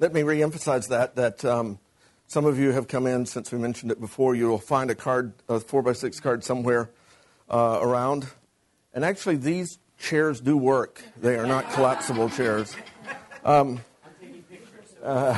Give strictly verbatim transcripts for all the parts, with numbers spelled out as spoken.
let me reemphasize that, that um, some of you have come in since we mentioned it before. You will find a card, a four by six card somewhere uh, around. And actually, these chairs do work. They are not collapsible chairs. Um, uh,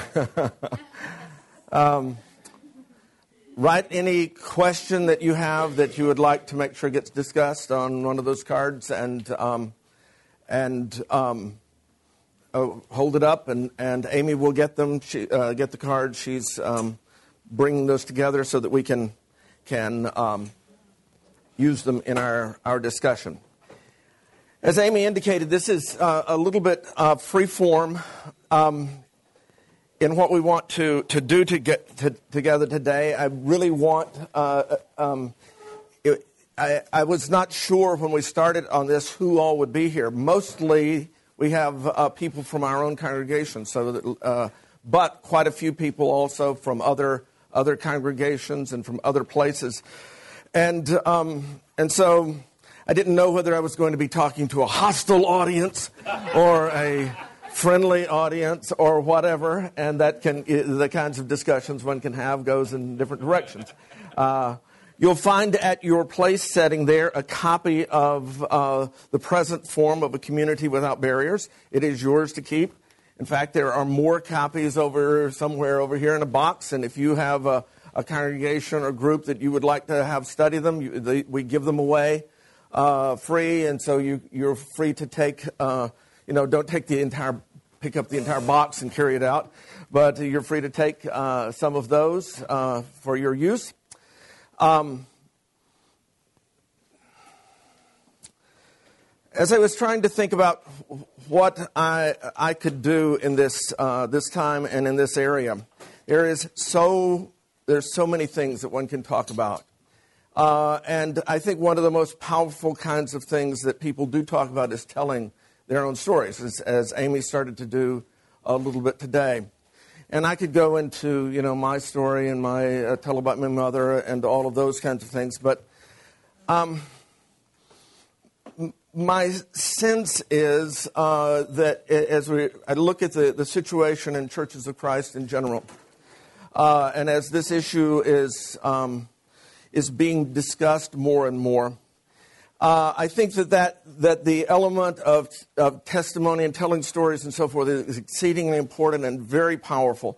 um, write any question that you have that you would like to make sure gets discussed on one of those cards, and um, and um, oh, hold it up, and, and Amy will get them. She uh, get the cards. She's um, bringing those together so that we can can um, use them in our our discussion. As Amy indicated, this is uh, a little bit uh, free form um, in what we want to, to do to get to, together today. I really want, uh, um, it, I, I was not sure when we started on this who all would be here. Mostly we have uh, people from our own congregation, so that, uh, but quite a few people also from other other congregations and from other places. And um, and so I didn't know whether I was going to be talking to a hostile audience or a friendly audience or whatever, and that can the kinds of discussions one can have goes in different directions. Uh, you'll find at your place setting there a copy of uh, the present form of A Community Without Barriers. It is yours to keep. In fact, there are more copies over somewhere over here in a box, and if you have a, a congregation or group that you would like to have study them, you, they, we give them away. Uh, free, and so you, you're free to take, uh, you know, don't take the entire, pick up the entire box and carry it out, but you're free to take uh, some of those uh, for your use. Um, as I was trying to think about what I I could do in this uh, this time and in this area, there is so there's so many things that one can talk about. Uh, and I think one of the most powerful kinds of things that people do talk about is telling their own stories, as, as Amy started to do a little bit today. And I could go into, you know, my story and my uh, tell about my mother and all of those kinds of things, but um, m- my sense is uh, that as we I look at the, the situation in Churches of Christ in general, uh, and as this issue is Um, is being discussed more and more. Uh, I think that, that that the element of, of testimony and telling stories and so forth is exceedingly important and very powerful.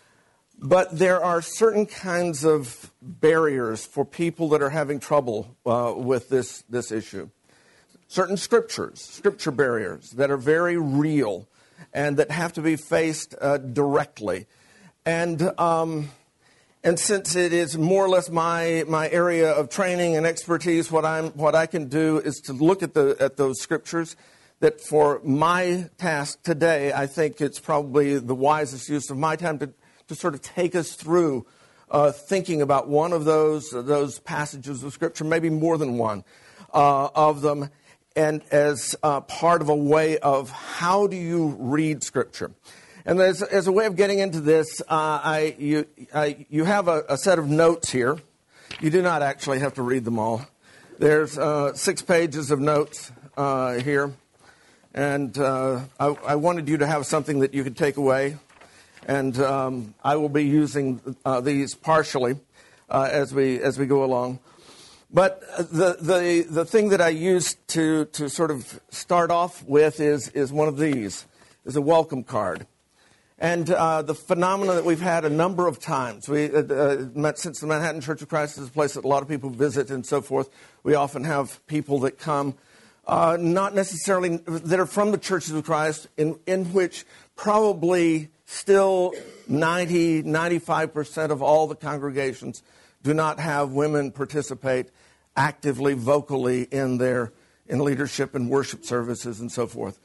But there are certain kinds of barriers for people that are having trouble uh, with this, this issue. Certain scriptures, scripture barriers that are very real and that have to be faced uh, directly. And um And since it is more or less my my area of training and expertise, what I'm what I can do is to look at the at those scriptures. That for my task today, I think it's probably the wisest use of my time to, to sort of take us through uh, thinking about one of those uh, those passages of scripture, maybe more than one uh, of them, and as uh, part of a way of how do you read scripture. And as, as a way of getting into this, uh, I, you, I, you have a, a set of notes here. You do not actually have to read them all. There's uh, six pages of notes uh, here. And uh, I, I wanted you to have something that you could take away. And um, I will be using uh, these partially uh, as we as we go along. But the the the thing that I used to to sort of start off with is is one of these. Is a welcome card. And uh, the phenomena that we've had a number of times, we uh, uh, since the Manhattan Church of Christ is a place that a lot of people visit and so forth, we often have people that come, uh, not necessarily, that are from the Churches of Christ, in, in which probably still ninety, ninety-five percent of all the congregations do not have women participate actively, vocally in their in leadership and worship services and so forth.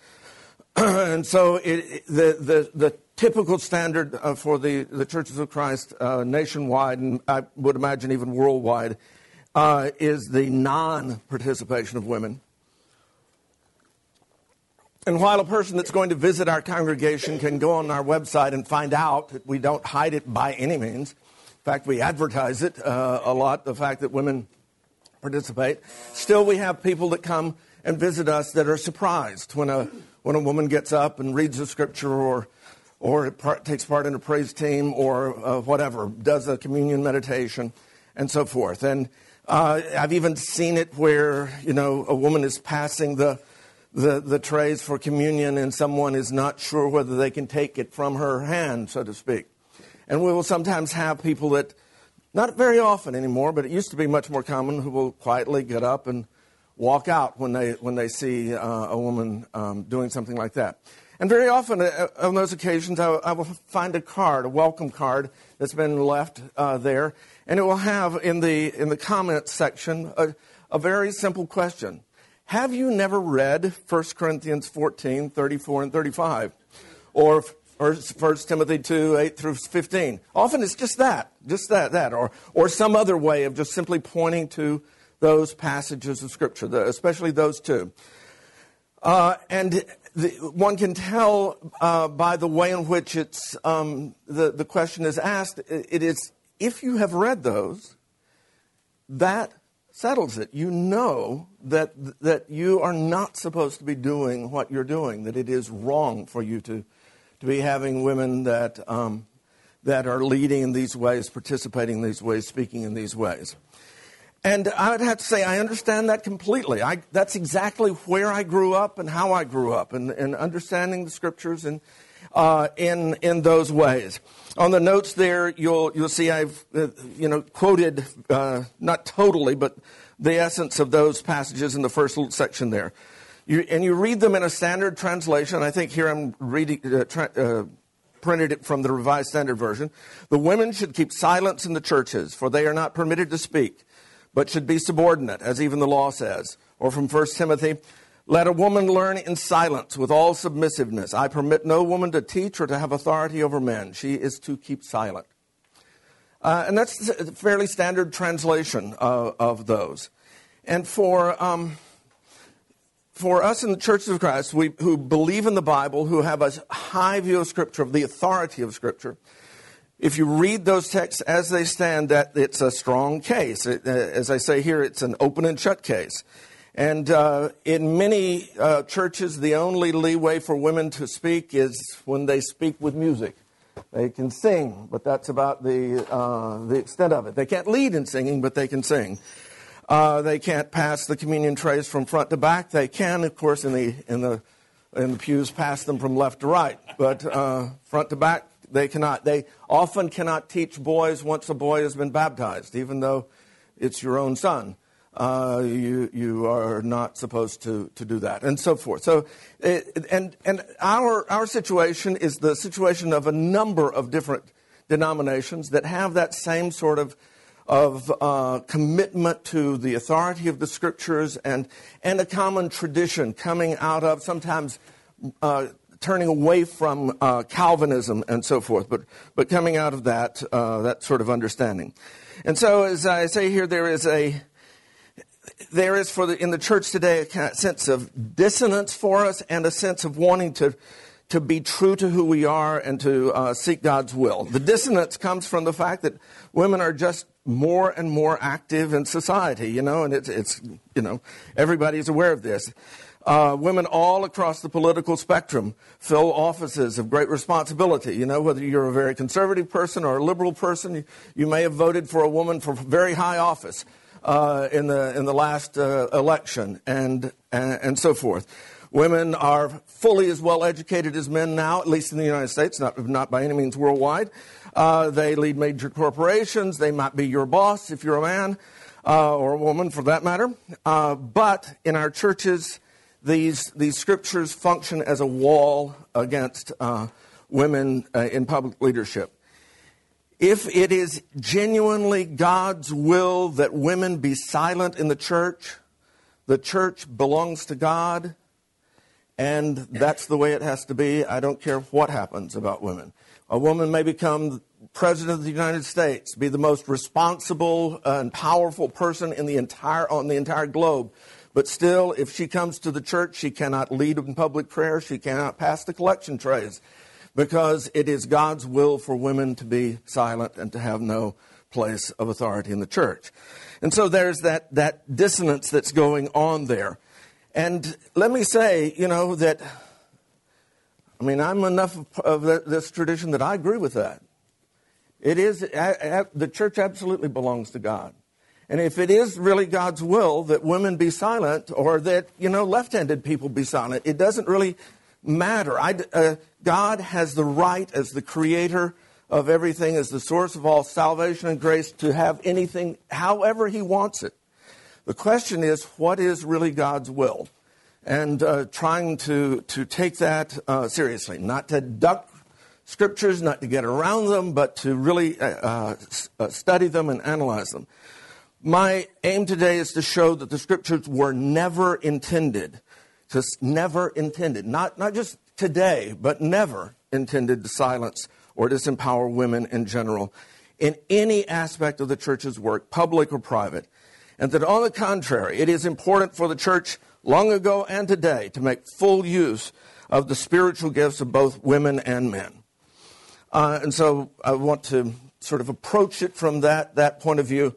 And so it, the, the the typical standard uh, for the, the Churches of Christ uh, nationwide, and I would imagine even worldwide, uh, is the non-participation of women. And while a person that's going to visit our congregation can go on our website and find out that we don't hide it by any means, in fact, we advertise it uh, a lot, the fact that women participate, still we have people that come and visit us that are surprised when a when a woman gets up and reads the scripture or or it part, takes part in a praise team, or uh, whatever, does a communion meditation, and so forth. And uh, I've even seen it where, you know, a woman is passing the, the, the trays for communion, and someone is not sure whether they can take it from her hand, so to speak. And we will sometimes have people that, not very often anymore, but it used to be much more common, who will quietly get up and walk out when they when they see uh, a woman um, doing something like that. And very often uh, on those occasions, I, I will find a card, a welcome card that's been left uh, there, and it will have in the in the comments section a, a very simple question: have you never read First Corinthians fourteen, thirty-four and thirty-five, or or First Timothy two, eight through fifteen? Often it's just that, just that, that, or or some other way of just simply pointing to those passages of Scripture, the, especially those two. Uh, and the, one can tell uh, by the way in which it's um, the, the question is asked, it is, if you have read those, that settles it. You know that that you are not supposed to be doing what you're doing, that it is wrong for you to, to be having women that, um, that are leading in these ways, participating in these ways, speaking in these ways. And I would have to say I understand that completely. I, that's exactly where I grew up and how I grew up, and, and understanding the Scriptures and uh, in in those ways. On the notes there, you'll you'll see I've uh, you know quoted uh, not totally, but the essence of those passages in the first little section there. You, and you read them in a standard translation. I think here I'm reading uh, tra- uh, printed it from the Revised Standard Version. The women should keep silence in the churches, for they are not permitted to speak, but should be subordinate, as even the law says. Or from First Timothy, let a woman learn in silence with all submissiveness. I permit no woman to teach or to have authority over men. She is to keep silent. Uh, and that's a fairly standard translation uh, of those. And for um, for us in the Church of Christ, we, who believe in the Bible, who have a high view of Scripture, of the authority of Scripture, if you read those texts as they stand, that it's a strong case. It, uh, as I say here, it's an open and shut case. And uh, in many uh, churches, the only leeway for women to speak is when they speak with music. They can sing, but that's about the uh, the extent of it. They can't lead in singing, but they can sing. Uh, they can't pass the communion trays from front to back. They can, of course, in the in the in the pews, pass them from left to right, but uh, front to back, they cannot. They often cannot teach boys once a boy has been baptized, even though it's your own son. Uh, you you are not supposed to, to do that, and so forth. So, it, and and our our situation is the situation of a number of different denominations that have that same sort of of uh, commitment to the authority of the Scriptures, and and a common tradition coming out of sometimes. Uh, turning away from uh, Calvinism and so forth, but but coming out of that uh, that sort of understanding. And so, as I say here, there is a there is for the in the church today a kind of sense of dissonance for us, and a sense of wanting to to be true to who we are and to uh, seek God's will. The dissonance comes from the fact that women are just more and more active in society, you know, and it's it's you know everybody's aware of this. Uh, women all across the political spectrum fill offices of great responsibility. You know, whether you're a very conservative person or a liberal person, you, you may have voted for a woman for very high office uh, in the in the last uh, election, and, and and so forth. Women are fully as well educated as men now, at least in the United States, not not by any means worldwide. Uh, they lead major corporations. They might be your boss if you're a man uh, or a woman, for that matter. Uh, but in our churches, These these scriptures function as a wall against uh, women uh, in public leadership. If it is genuinely God's will that women be silent in the church, the church belongs to God, and that's the way it has to be. I don't care what happens about women. A woman may become president of the United States, be the most responsible and powerful person in the entire on the entire globe. But still, if she comes to the church, she cannot lead in public prayer. She cannot pass the collection trays, because it is God's will for women to be silent and to have no place of authority in the church. And so there's that, that dissonance that's going on there. And let me say, you know, that I mean, I'm enough of, of this tradition that I agree with that. It is, the church absolutely belongs to God. And if it is really God's will that women be silent or that, you know, left-handed people be silent, it doesn't really matter. I, uh, God has the right as the creator of everything, as the source of all salvation and grace, to have anything however he wants it. The question is, what is really God's will? And uh, trying to, to take that uh, seriously, not to duck scriptures, not to get around them, but to really uh, uh, study them and analyze them. My aim today is to show that the scriptures were never intended, to never intended, not, not just today, but never intended to silence or disempower women in general in any aspect of the church's work, public or private. And that on the contrary, it is important for the church long ago and today to make full use of the spiritual gifts of both women and men. Uh, and so I want to sort of approach it from that, that point of view.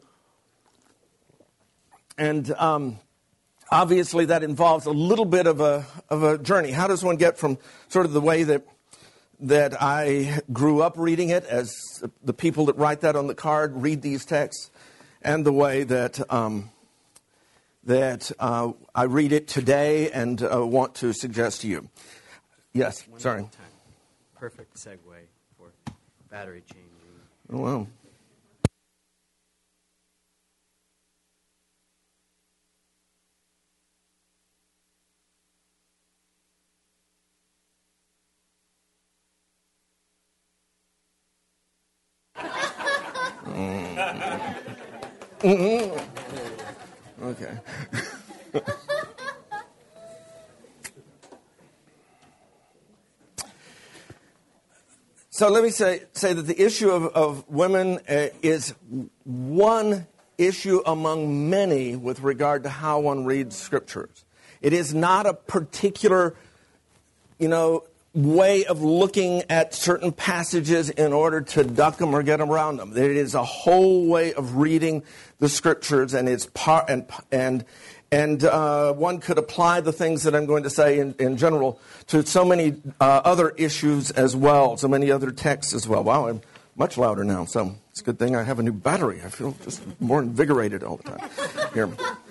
And um, obviously that involves a little bit of a of a journey. How does one get from sort of the way that that I grew up reading it, as the people that write that on the card read these texts, and the way that um, that uh, I read it today and uh, want to suggest to you. Yes, One sorry. Time. Perfect segue for battery changing. Oh, wow. Mm-hmm. Okay. So let me say say that the issue of, of women uh, is one issue among many with regard to how one reads scriptures. It is not a particular, you know, way of looking at certain passages in order to duck them or get around them. It is a whole way of reading the scriptures, and it's part and and and uh, one could apply the things that I'm going to say in, in general to so many uh, other issues as well, so many other texts as well. Wow, I'm much louder now, so it's a good thing I have a new battery. I feel just more invigorated all the time. Here.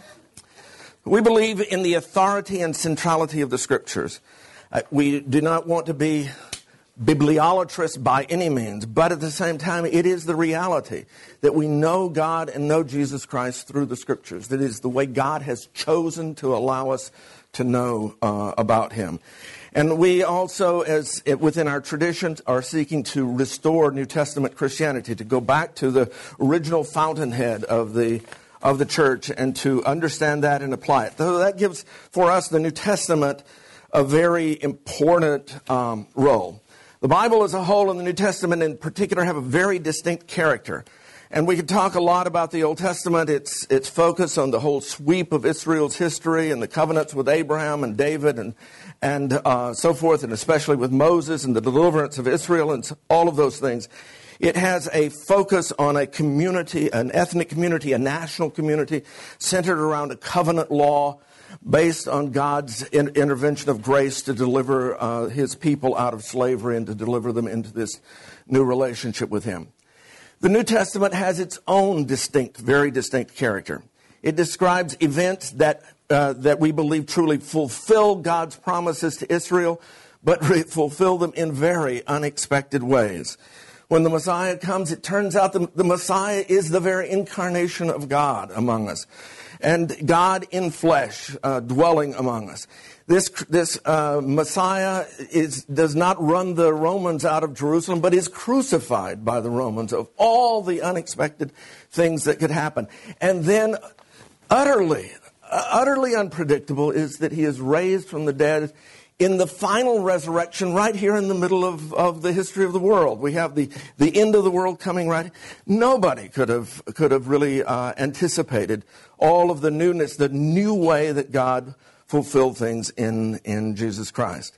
We believe in the authority and centrality of the scriptures. Uh, we do not want to be bibliolatrous by any means, but at the same time, it is the reality that we know God and know Jesus Christ through the scriptures. That is the way God has chosen to allow us to know uh, about him. And we also, as within our traditions, are seeking to restore New Testament Christianity, to go back to the original fountainhead of the of the church and to understand that and apply it. So that gives for us the New Testament a very important um, role. The Bible as a whole and the New Testament in particular have a very distinct character. And we could talk a lot about the Old Testament, its its focus on the whole sweep of Israel's history and the covenants with Abraham and David and and uh, so forth, and especially with Moses and the deliverance of Israel and all of those things. It has a focus on a community, an ethnic community, a national community centered around a covenant law based on God's in, intervention of grace to deliver uh, his people out of slavery and to deliver them into this new relationship with him. The New Testament has its own distinct, very distinct character. It describes events that uh, that we believe truly fulfill God's promises to Israel, but re- fulfill them in very unexpected ways. When the Messiah comes, it turns out the, the Messiah is the very incarnation of God among us. And God in flesh uh, dwelling among us. This this uh, Messiah is does not run the Romans out of Jerusalem, but is crucified by the Romans of all the unexpected things that could happen. And then utterly, uh, utterly unpredictable is that he is raised from the dead in the final resurrection right here in the middle of, of the history of the world. We have the, the end of the world coming right. Nobody could have could have really uh, anticipated all of the newness, the new way that God fulfilled things in, in Jesus Christ.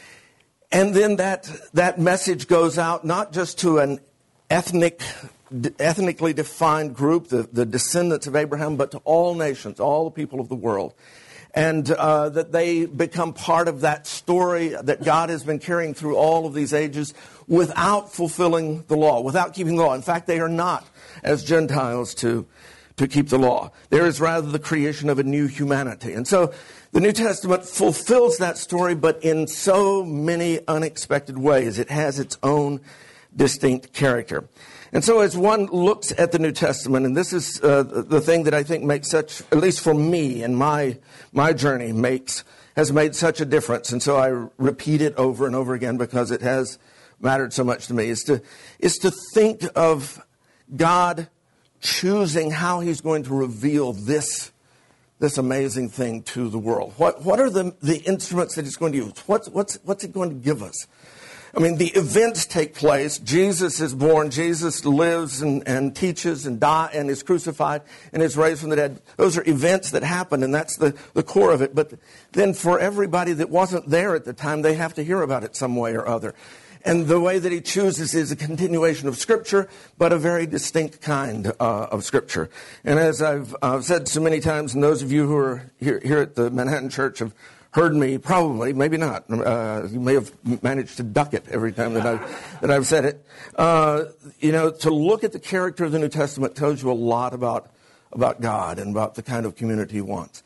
And then that that message goes out not just to an ethnic, ethnically defined group, the, the descendants of Abraham, but to all nations, all the people of the world. and uh, that they become part of that story that God has been carrying through all of these ages without fulfilling the law, without keeping the law. In fact, they are not, as Gentiles, to, to keep the law. There is rather the creation of a new humanity. And so the New Testament fulfills that story, but in so many unexpected ways. It has its own distinct character. And so as one looks at the New Testament, and this is uh, the thing that I think makes such, at least for me and my my journey, makes has made such a difference. And so I repeat it over and over again because it has mattered so much to me, is to is to think of God choosing how he's going to reveal this this amazing thing to the world. What what are the, the instruments that he's going to use? What's what's what's it going to give us? I mean, the events take place. Jesus is born. Jesus lives and, and teaches and dies and is crucified and is raised from the dead. Those are events that happen, and that's the, the core of it. But then for everybody that wasn't there at the time, they have to hear about it some way or other. And the way that he chooses is a continuation of Scripture, but a very distinct kind uh, of Scripture. And as I've uh, said so many times, and those of you who are here, here at the Manhattan Church have heard me, probably, maybe not. Uh, you may have managed to duck it every time that I've, that I've said it. Uh, you know, to look at the character of the New Testament tells you a lot about, about God and about the kind of community he wants.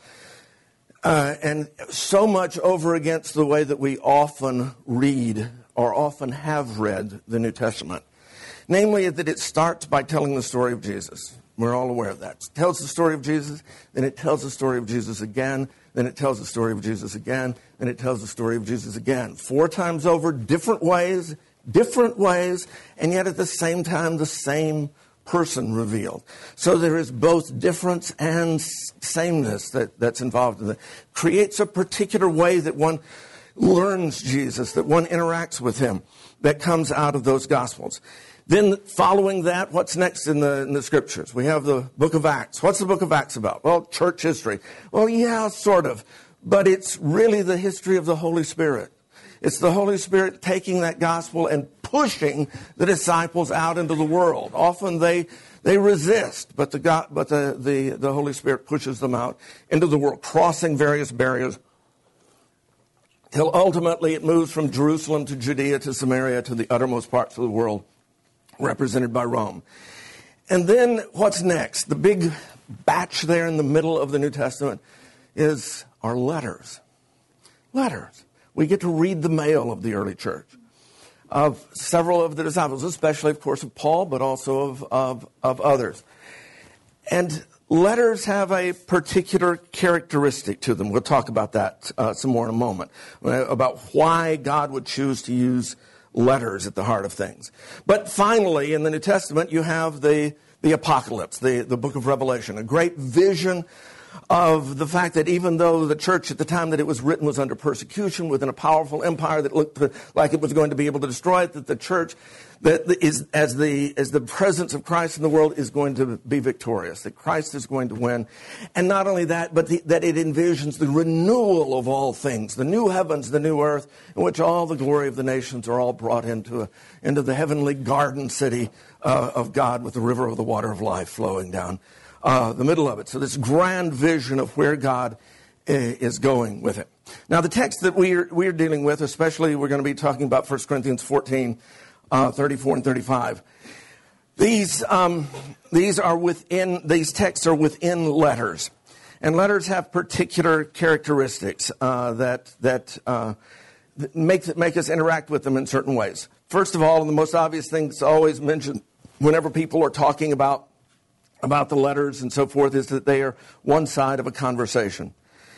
Uh, and so much over against the way that we often read or often have read the New Testament. Namely, that it starts by telling the story of Jesus. We're all aware of that. It tells the story of Jesus, then it tells the story of Jesus again, then it tells the story of Jesus again, and it tells the story of Jesus again. Four times over, different ways, different ways, and yet at the same time, the same person revealed. So there is both difference and sameness that, that's involved in it. Creates a particular way that one learns Jesus, that one interacts with him, that comes out of those Gospels. Then following that, what's next in the, in the Scriptures? We have the book of Acts. What's the book of Acts about? Well, church history. Well, yeah, sort of. But it's really the history of the Holy Spirit. It's the Holy Spirit taking that gospel and pushing the disciples out into the world. Often they they resist, but the God, but the, the, the Holy Spirit pushes them out into the world, crossing various barriers, till ultimately it moves from Jerusalem to Judea to Samaria to the uttermost parts of the world, represented by Rome. And then what's next? The big batch there in the middle of the New Testament is our letters. Letters. We get to read the mail of the early church, of several of the disciples, especially, of course, of Paul, but also of, of, of others. And letters have a particular characteristic to them. We'll talk about that uh, some more in a moment, about why God would choose to use letters at the heart of things. But finally, in the New Testament, you have the, the apocalypse, the, the book of Revelation, a great vision of the fact that even though the church at the time that it was written was under persecution within a powerful empire that looked like it was going to be able to destroy it, that the church that is as the as the presence of Christ in the world is going to be victorious, that Christ is going to win. And not only that, but the, that it envisions the renewal of all things, the new heavens, the new earth, in which all the glory of the nations are all brought into a, into the heavenly garden city uh, of God with the river of the water of life flowing down Uh, the middle of it. So this grand vision of where God uh, is going with it. Now the text that we're, we're dealing with, especially we're going to be talking about First Corinthians fourteen, uh, thirty-four and thirty-five. These, um, these are within, these texts are within letters. And letters have particular characteristics uh, that, that uh, make, make us interact with them in certain ways. First of all, and the most obvious thing that's always mentioned whenever people are talking about about the letters and so forth is that they are one side of a conversation.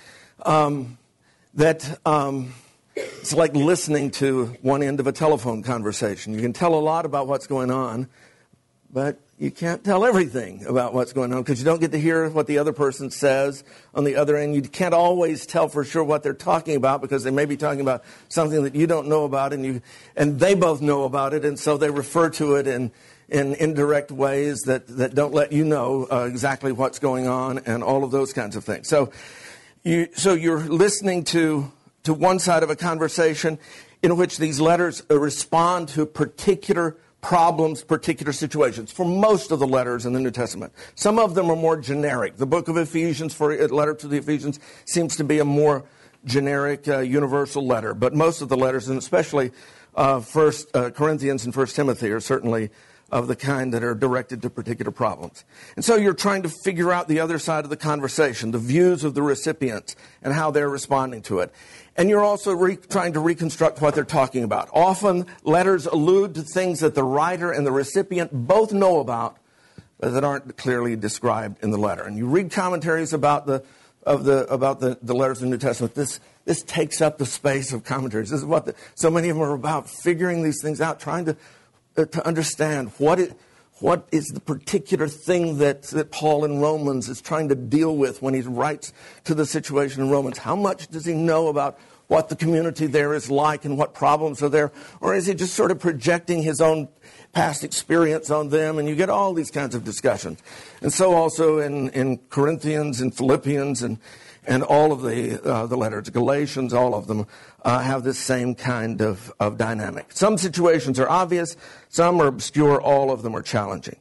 Um, that um, it's like listening to one end of a telephone conversation. You can tell a lot about what's going on, but you can't tell everything about what's going on because you don't get to hear what the other person says on the other end. You can't always tell for sure what they're talking about because they may be talking about something that you don't know about, and you and they both know about it, and so they refer to it in in indirect ways that, that don't let you know uh, exactly what's going on and all of those kinds of things. So you so you're listening to to one side of a conversation in which these letters uh, respond to particular problems, particular situations, for most of the letters in the New Testament. Some of them are more generic. The book of Ephesians, for a letter to the Ephesians, seems to be a more generic, uh, universal letter. But most of the letters, and especially uh, First uh, Corinthians and First Timothy, are certainly of the kind that are directed to particular problems. And so you're trying to figure out the other side of the conversation, the views of the recipients and how they're responding to it. And you're also re- trying to reconstruct what they're talking about. Often letters allude to things that the writer and the recipient both know about, but that aren't clearly described in the letter. And you read commentaries about the of the about the, the letters in the New Testament. This this takes up the space of commentaries. This is what the, so many of them are about, figuring these things out, trying to to understand what it, what is the particular thing that, that Paul in Romans is trying to deal with when he writes to the situation in Romans. How much does he know about what the community there is like and what problems are there? Or is he just sort of projecting his own past experience on them? And you get all these kinds of discussions. And so also in, in Corinthians and Philippians and And all of the uh, the letters, Galatians, all of them uh, have this same kind of, of dynamic. Some situations are obvious, some are obscure, all of them are challenging.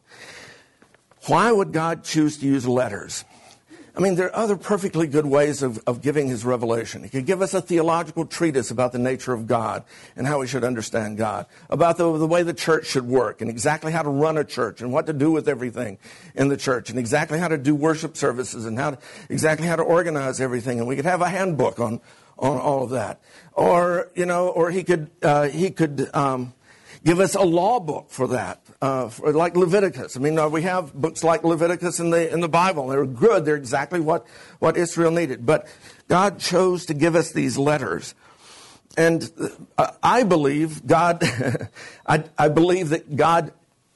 Why would God choose to use letters? I mean, there are other perfectly good ways of, of giving his revelation. He could give us a theological treatise about the nature of God and how we should understand God, about the, the way the church should work and exactly how to run a church and what to do with everything in the church and exactly how to do worship services and how to, exactly how to organize everything. And we could have a handbook on, on all of that. Or, you know, or he could, uh, he could, um, give us a law book for that, uh, for, like Leviticus. I mean, uh, we have books like Leviticus in the in the Bible. They're good. They're exactly what, what Israel needed. But God chose to give us these letters. And uh, I believe God, I, I believe that God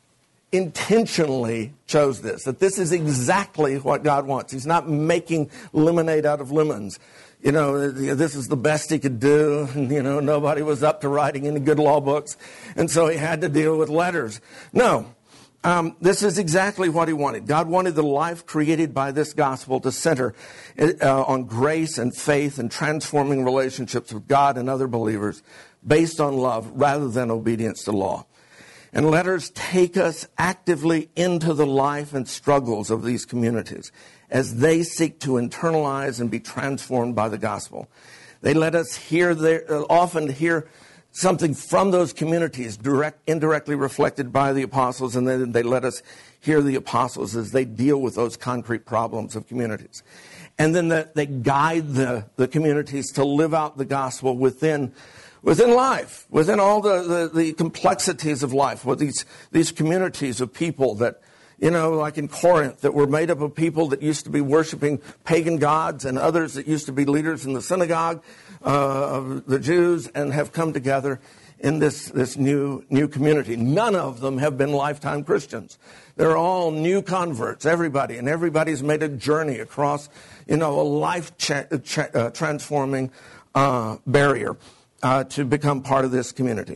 intentionally chose this, that this is exactly what God wants. He's not making lemonade out of lemons. You know, this is the best he could do. You know, nobody was up to writing any good law books. And so he had to deal with letters. No, um, this is exactly what he wanted. God wanted the life created by this gospel to center uh, on grace and faith and transforming relationships with God and other believers based on love rather than obedience to law. And letters take us actively into the life and struggles of these communities as they seek to internalize and be transformed by the gospel. They let us hear, their, uh, often hear something from those communities direct, indirectly reflected by the apostles, and then they let us hear the apostles as they deal with those concrete problems of communities. And then the, they guide the, the communities to live out the gospel within Within life, within all the, the, the complexities of life, with these, these communities of people that, you know, like in Corinth, that were made up of people that used to be worshiping pagan gods and others that used to be leaders in the synagogue uh, of the Jews and have come together in this, this new, new community. None of them have been lifetime Christians. They're all new converts, everybody, and everybody's made a journey across, you know, a life cha- cha- uh, transforming uh, barrier. Uh, to become part of this community.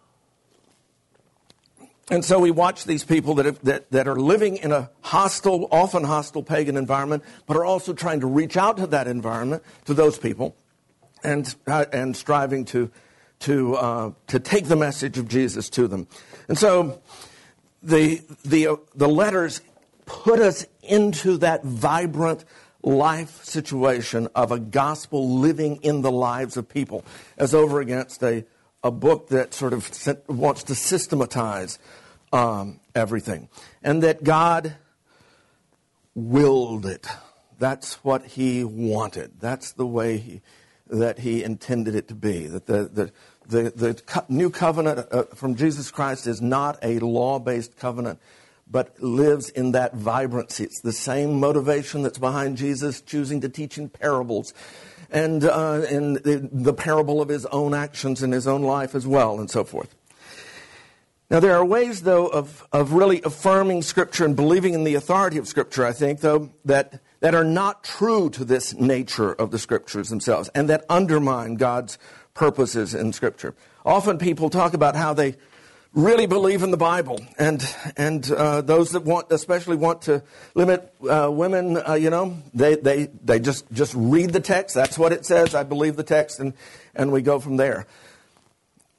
And so we watch these people that, have, that that are living in a hostile, often hostile pagan environment, but are also trying to reach out to that environment, to those people, and uh, and striving to to uh, to take the message of Jesus to them. And so the the uh, the letters put us into that vibrant life situation of a gospel living in the lives of people, as over against a, a book that sort of wants to systematize um, everything. And that God willed it. That's what he wanted. That's the way he, that he intended it to be. That the, the, the, the co- new covenant uh, from Jesus Christ is not a law-based covenant, but lives in that vibrancy. It's the same motivation that's behind Jesus choosing to teach in parables and uh, in the, the parable of his own actions in his own life as well, and so forth. Now, there are ways, though, of, of really affirming Scripture and believing in the authority of Scripture, I think, though, that, that are not true to this nature of the Scriptures themselves and that undermine God's purposes in Scripture. Often people talk about how they really believe in the Bible, and and uh, those that want, especially want to limit uh, women, uh, you know, they they they just just read the text. That's what it says. I believe the text, and and we go from there.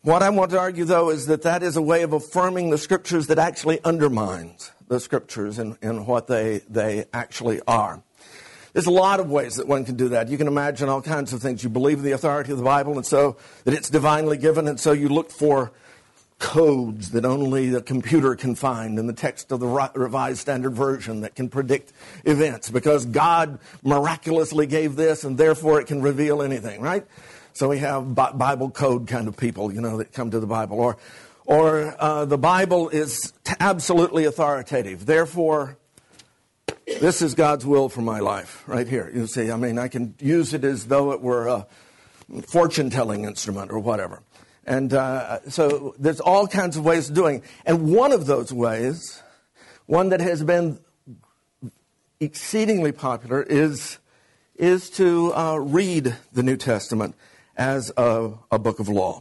What I want to argue, though, is that that is a way of affirming the Scriptures that actually undermines the Scriptures and, and what they, they actually are. There's a lot of ways that one can do that. You can imagine all kinds of things. You believe in the authority of the Bible, and so that it's divinely given, and so you look for codes that only the computer can find in the text of the Revised Standard Version that can predict events because God miraculously gave this and therefore it can reveal anything, right? So we have Bible code kind of people, you know, that come to the Bible. Or or uh, the Bible is absolutely authoritative. Therefore, this is God's will for my life right here. You see, I mean, I can use it as though it were a fortune-telling instrument or whatever. And uh, so there's all kinds of ways of doing it. And one of those ways, one that has been exceedingly popular, is, is to uh, read the New Testament as a, a book of law.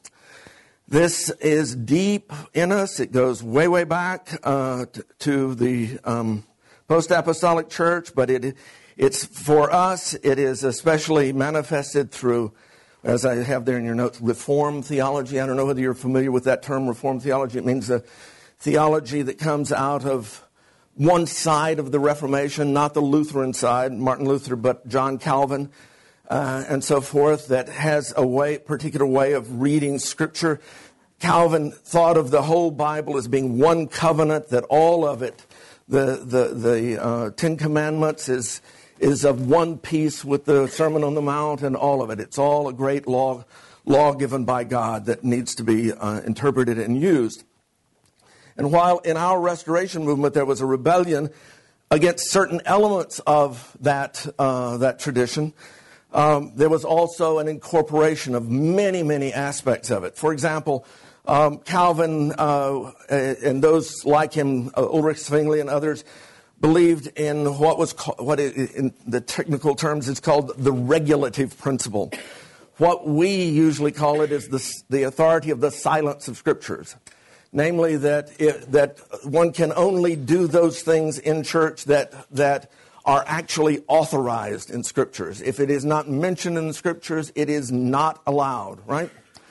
This is deep in us. It goes way, way back uh, t- to the um, post-apostolic church, but it it's for us, it is especially manifested through, as I have there in your notes, Reformed theology. I don't know whether you're familiar with that term, Reformed theology. It means a theology that comes out of one side of the Reformation, not the Lutheran side, Martin Luther, but John Calvin, uh, and so forth, that has a way, particular way of reading Scripture. Calvin thought of the whole Bible as being one covenant, that all of it, the the, the uh, Ten Commandments, is is of one piece with the Sermon on the Mount and all of it. It's all a great law, law given by God that needs to be uh, interpreted and used. And while in our restoration movement there was a rebellion against certain elements of that uh, that tradition, um, there was also an incorporation of many, many aspects of it. For example, um, Calvin uh, and those like him, uh, Ulrich Zwingli and others, believed in what was called, what it, in the technical terms is called the regulative principle. What we usually call it is the, the authority of the silence of Scriptures. Namely, that it, that one can only do those things in church that that are actually authorized in Scriptures. If it is not mentioned in the Scriptures, it is not allowed, right?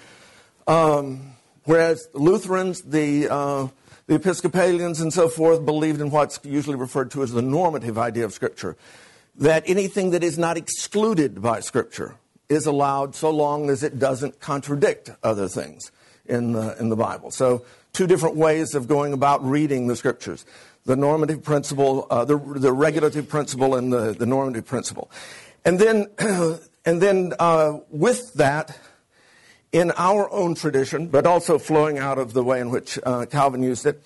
Um, whereas Lutherans, the uh, the Episcopalians and so forth, believed in what's usually referred to as the normative idea of Scripture. That anything that is not excluded by Scripture is allowed so long as it doesn't contradict other things in the, in the Bible. So two different ways of going about reading the Scriptures. The normative principle, uh, the, the regulative principle, and the, the normative principle. And then, and then uh, with that, in our own tradition, but also flowing out of the way in which uh, Calvin used it,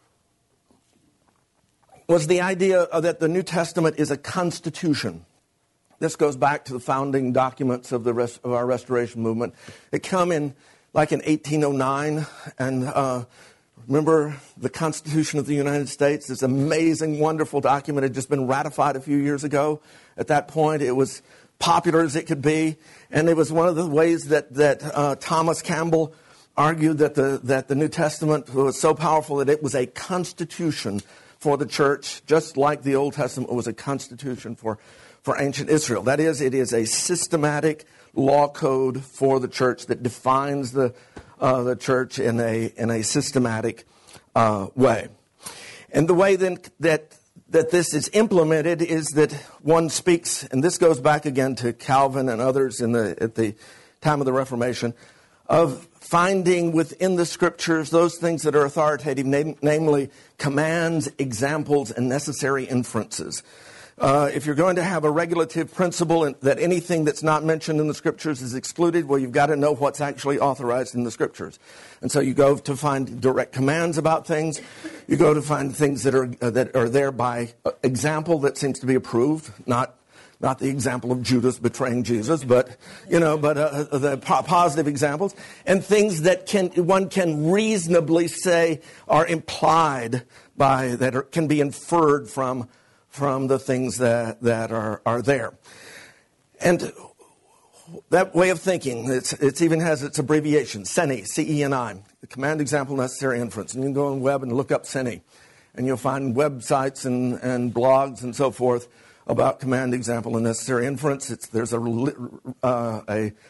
was the idea that the New Testament is a constitution. This goes back to the founding documents of the rest of our Restoration movement. It come in like in eighteen oh nine, and uh, remember the Constitution of the United States, this amazing, wonderful document had just been ratified a few years ago. At that point, it was popular as it could be, and it was one of the ways that that uh, Thomas Campbell argued that the that the New Testament was so powerful that it was a constitution for the church, just like the Old Testament was a constitution for for ancient Israel. That is, it is a systematic law code for the church that defines the uh, the church in a in a systematic uh, way. And the way then that that this is implemented is that one speaks, and this goes back again to Calvin and others in the at the time of the Reformation, of finding within the Scriptures those things that are authoritative, nam- namely commands, examples, and necessary inferences. Uh, if you're going to have a regulative principle in, that anything that's not mentioned in the Scriptures is excluded, well, you've got to know what's actually authorized in the Scriptures. And so you go to find direct commands about things. You go to find things that are uh, that are there by uh, example that seems to be approved, not not the example of Judas betraying Jesus, but you know, but uh, the po- positive examples, and things that can one can reasonably say are implied by that are, can be inferred from. from the things that, that are, are there. And that way of thinking, it's, it even has its abbreviation, C E N I, C E N I, the command, example, necessary inference. And you can go on the web and look up C E N I, and you'll find websites and, and blogs and so forth about command, example, and necessary inference. It's, there's a, uh, a,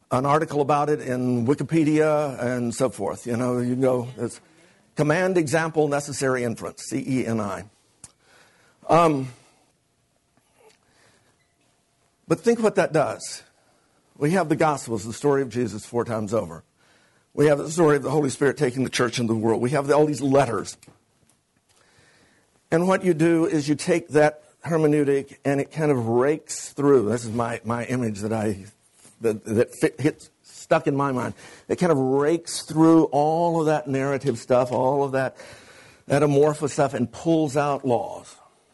an article about it in Wikipedia and so forth. You know, you can go, it's command, example, necessary inference, C E N I. Um, but think what that does. We have the Gospels, the story of Jesus four times over. We have the story of the Holy Spirit taking the church into the world. We have all these letters. And what you do is you take that hermeneutic and it kind of rakes through. This is my, my image that I that, that fit, hits stuck in my mind. It kind of rakes through all of that narrative stuff, all of that, that amorphous stuff, and pulls out laws.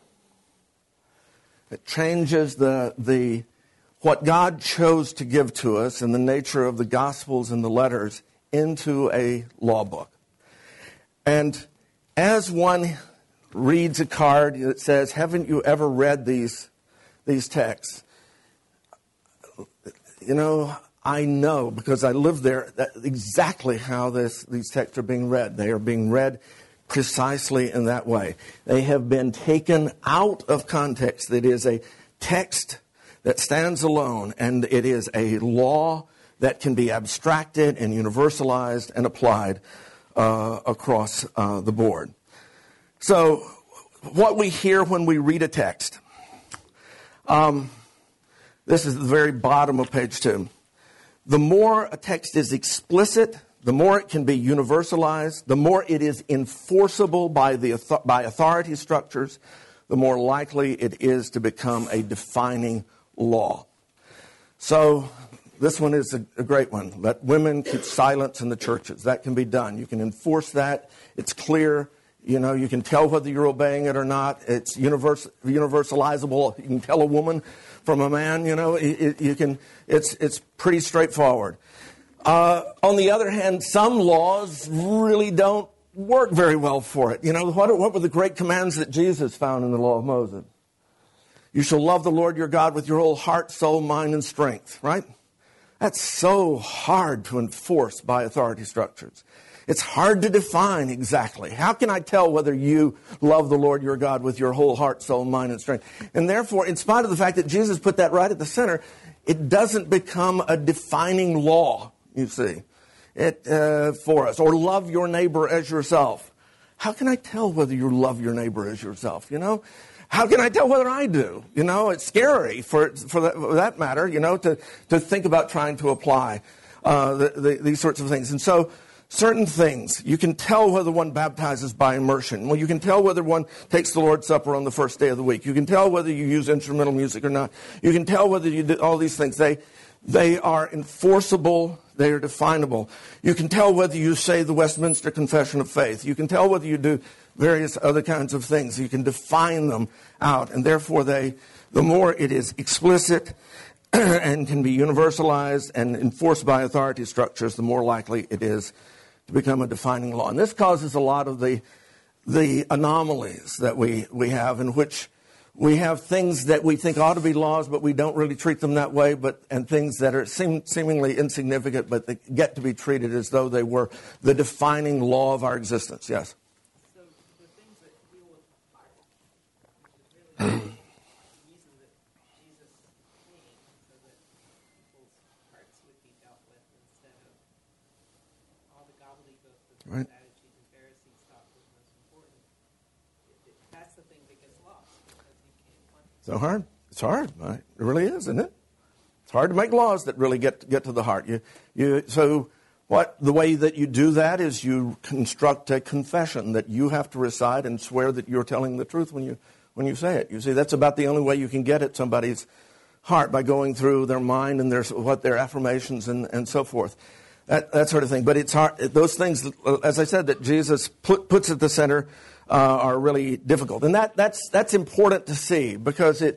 It changes the the what God chose to give to us in the nature of the Gospels and the letters into a law book. And as one reads a card that says, haven't you ever read these these texts? You know, I know, because I live there, that exactly how this, these texts are being read. They are being read precisely in that way. They have been taken out of context. It is a text that stands alone, and it is a law that can be abstracted and universalized and applied uh, across uh, the board. So, what we hear when we read a text, um, this is the very bottom of page two. The more a text is explicit, the more it can be universalized, the more it is enforceable by the by authority structures, the more likely it is to become a defining law. So, this one is a, a great one. Let women keep silence in the churches. That can be done. You can enforce that. It's clear. You know, you can tell whether you're obeying it or not. It's universal, universalizable. You can tell a woman from a man. You know, it, it, you can. It's it's pretty straightforward. Uh, on the other hand, some laws really don't work very well for it. You know, what what were the great commands that Jesus found in the law of Moses? You shall love the Lord your God with your whole heart, soul, mind, and strength. Right? That's so hard to enforce by authority structures. It's hard to define exactly. How can I tell whether you love the Lord your God with your whole heart, soul, mind, and strength? And therefore, in spite of the fact that Jesus put that right at the center, it doesn't become a defining law, you see, it uh, for us. Or love your neighbor as yourself. How can I tell whether you love your neighbor as yourself, you know? How can I tell whether I do? You know, it's scary for for that, for that matter, you know, to, to think about trying to apply uh, the, the, these sorts of things. And so, certain things, you can tell whether one baptizes by immersion. Well, you can tell whether one takes the Lord's Supper on the first day of the week. You can tell whether you use instrumental music or not. You can tell whether you do all these things. They, they are enforceable. They are definable. You can tell whether you say the Westminster Confession of Faith. You can tell whether you do various other kinds of things. You can define them out. And therefore, they, the more it is explicit and can be universalized and enforced by authority structures, the more likely it is to become a defining law. And this causes a lot of the the anomalies that we, we have, in which we have things that we think ought to be laws, but we don't really treat them that way, but and things that are seem, seemingly insignificant, but they get to be treated as though they were the defining law of our existence. Yes? So the things that deal with the heart, which is really the reason that Jesus came, so that people's hearts would be dealt with instead of all the gobbledygook that the Right. Sadducees and Pharisees thought was most important. It, it, that's the thing that gets lost, because you can't quantify. So hard. It's hard. Right? It really is, isn't it? It's hard to make laws that really get get to the heart. You, you. So what the way that you do that is you construct a confession that you have to recite and swear that you're telling the truth when you when you say it. You see, that's about the only way you can get at somebody's heart, by going through their mind and their what their affirmations and, and so forth. That that sort of thing. But it's hard. Those things, as I said, that Jesus put, puts at the center uh, are really difficult, and that that's that's important to see, because it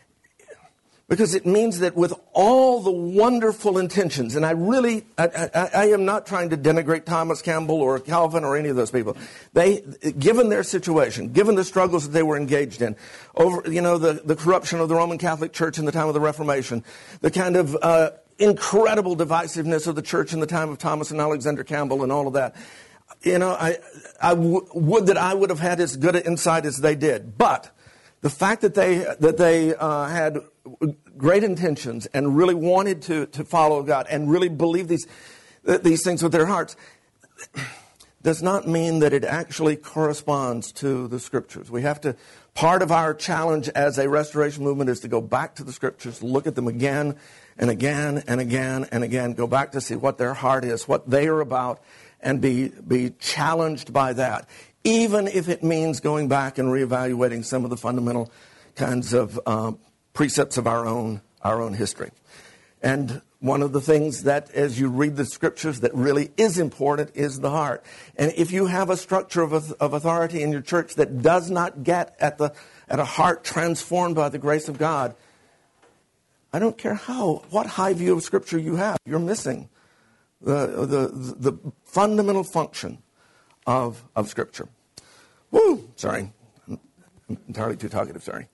because it means that with all the wonderful intentions, and I really I, I, I am not trying to denigrate Thomas Campbell or Calvin or any of those people. They, given their situation, given the struggles that they were engaged in, over you know the the corruption of the Roman Catholic Church in the time of the Reformation, the kind of uh, incredible divisiveness of the church in the time of Thomas and Alexander Campbell and all of that. You know, I, I w- would that I would have had as good an insight as they did. But The fact that they that they uh, had great intentions and really wanted to, to follow God and really believe these these things with their hearts does not mean that it actually corresponds to the Scriptures. We have to, part of our challenge as a restoration movement is to go back to the Scriptures, look at them again and again and again and again, go back to see what their heart is, what they are about, and be, be challenged by that, even if it means going back and reevaluating some of the fundamental kinds of um, precepts of our own, our own history. And one of the things that, as you read the Scriptures, that really is important is the heart. And if you have a structure of, of authority in your church that does not get at the at a heart transformed by the grace of God, I don't care how what high view of Scripture you have, you're missing the the the fundamental function of of Scripture. Woo! Sorry, I'm entirely too talkative. Sorry.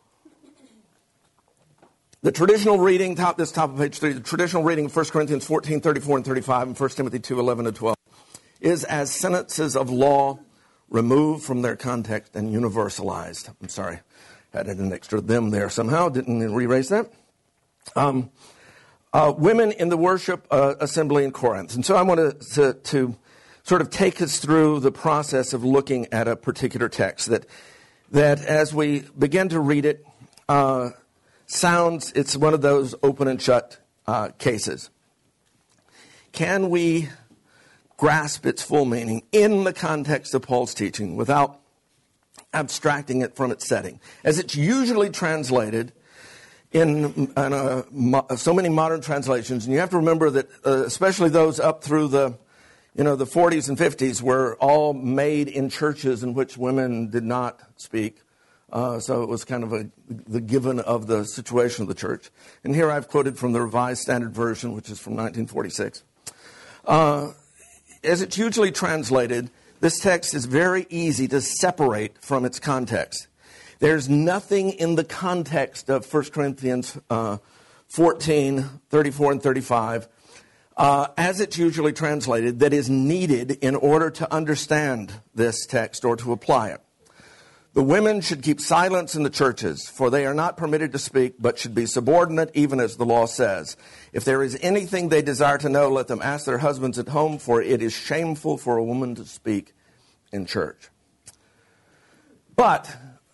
The traditional reading, top this top of page three, the traditional reading of First Corinthians fourteen, thirty-four, and thirty-five, and First Timothy two, eleven, and twelve, is as sentences of law removed from their context and universalized. I'm sorry, added an extra them there somehow, didn't erase that. Um, uh, women in the worship uh, assembly in Corinth. And so I want to, to sort of take us through the process of looking at a particular text that, that as we begin to read it, uh, sounds, it's one of those open and shut uh, cases. Can we grasp its full meaning in the context of Paul's teaching without abstracting it from its setting? As it's usually translated in, in a, so many modern translations, and you have to remember that uh, especially those up through the you know, the forties and fifties were all made in churches in which women did not speak. Uh, so it was kind of a, the given of the situation of the church. And here I've quoted from the Revised Standard Version, which is from nineteen forty-six. Uh, as it's usually translated, this text is very easy to separate from its context. There's nothing in the context of First Corinthians uh, fourteen, thirty-four, and thirty-five, uh, as it's usually translated, that is needed in order to understand this text or to apply it. The women should keep silence in the churches, for they are not permitted to speak, but should be subordinate, even as the law says. If there is anything they desire to know, let them ask their husbands at home, for it is shameful for a woman to speak in church. But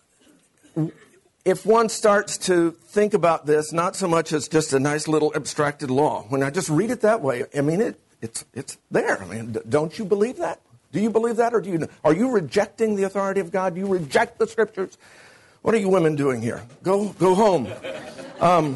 if one starts to think about this, not so much as just a nice little abstracted law, when I just read it that way, I mean, it, it's, it's there. I mean, don't you believe that? Do you believe that, or do you? Are you rejecting the authority of God? Do you reject the Scriptures? What are you women doing here? Go, go home. Um,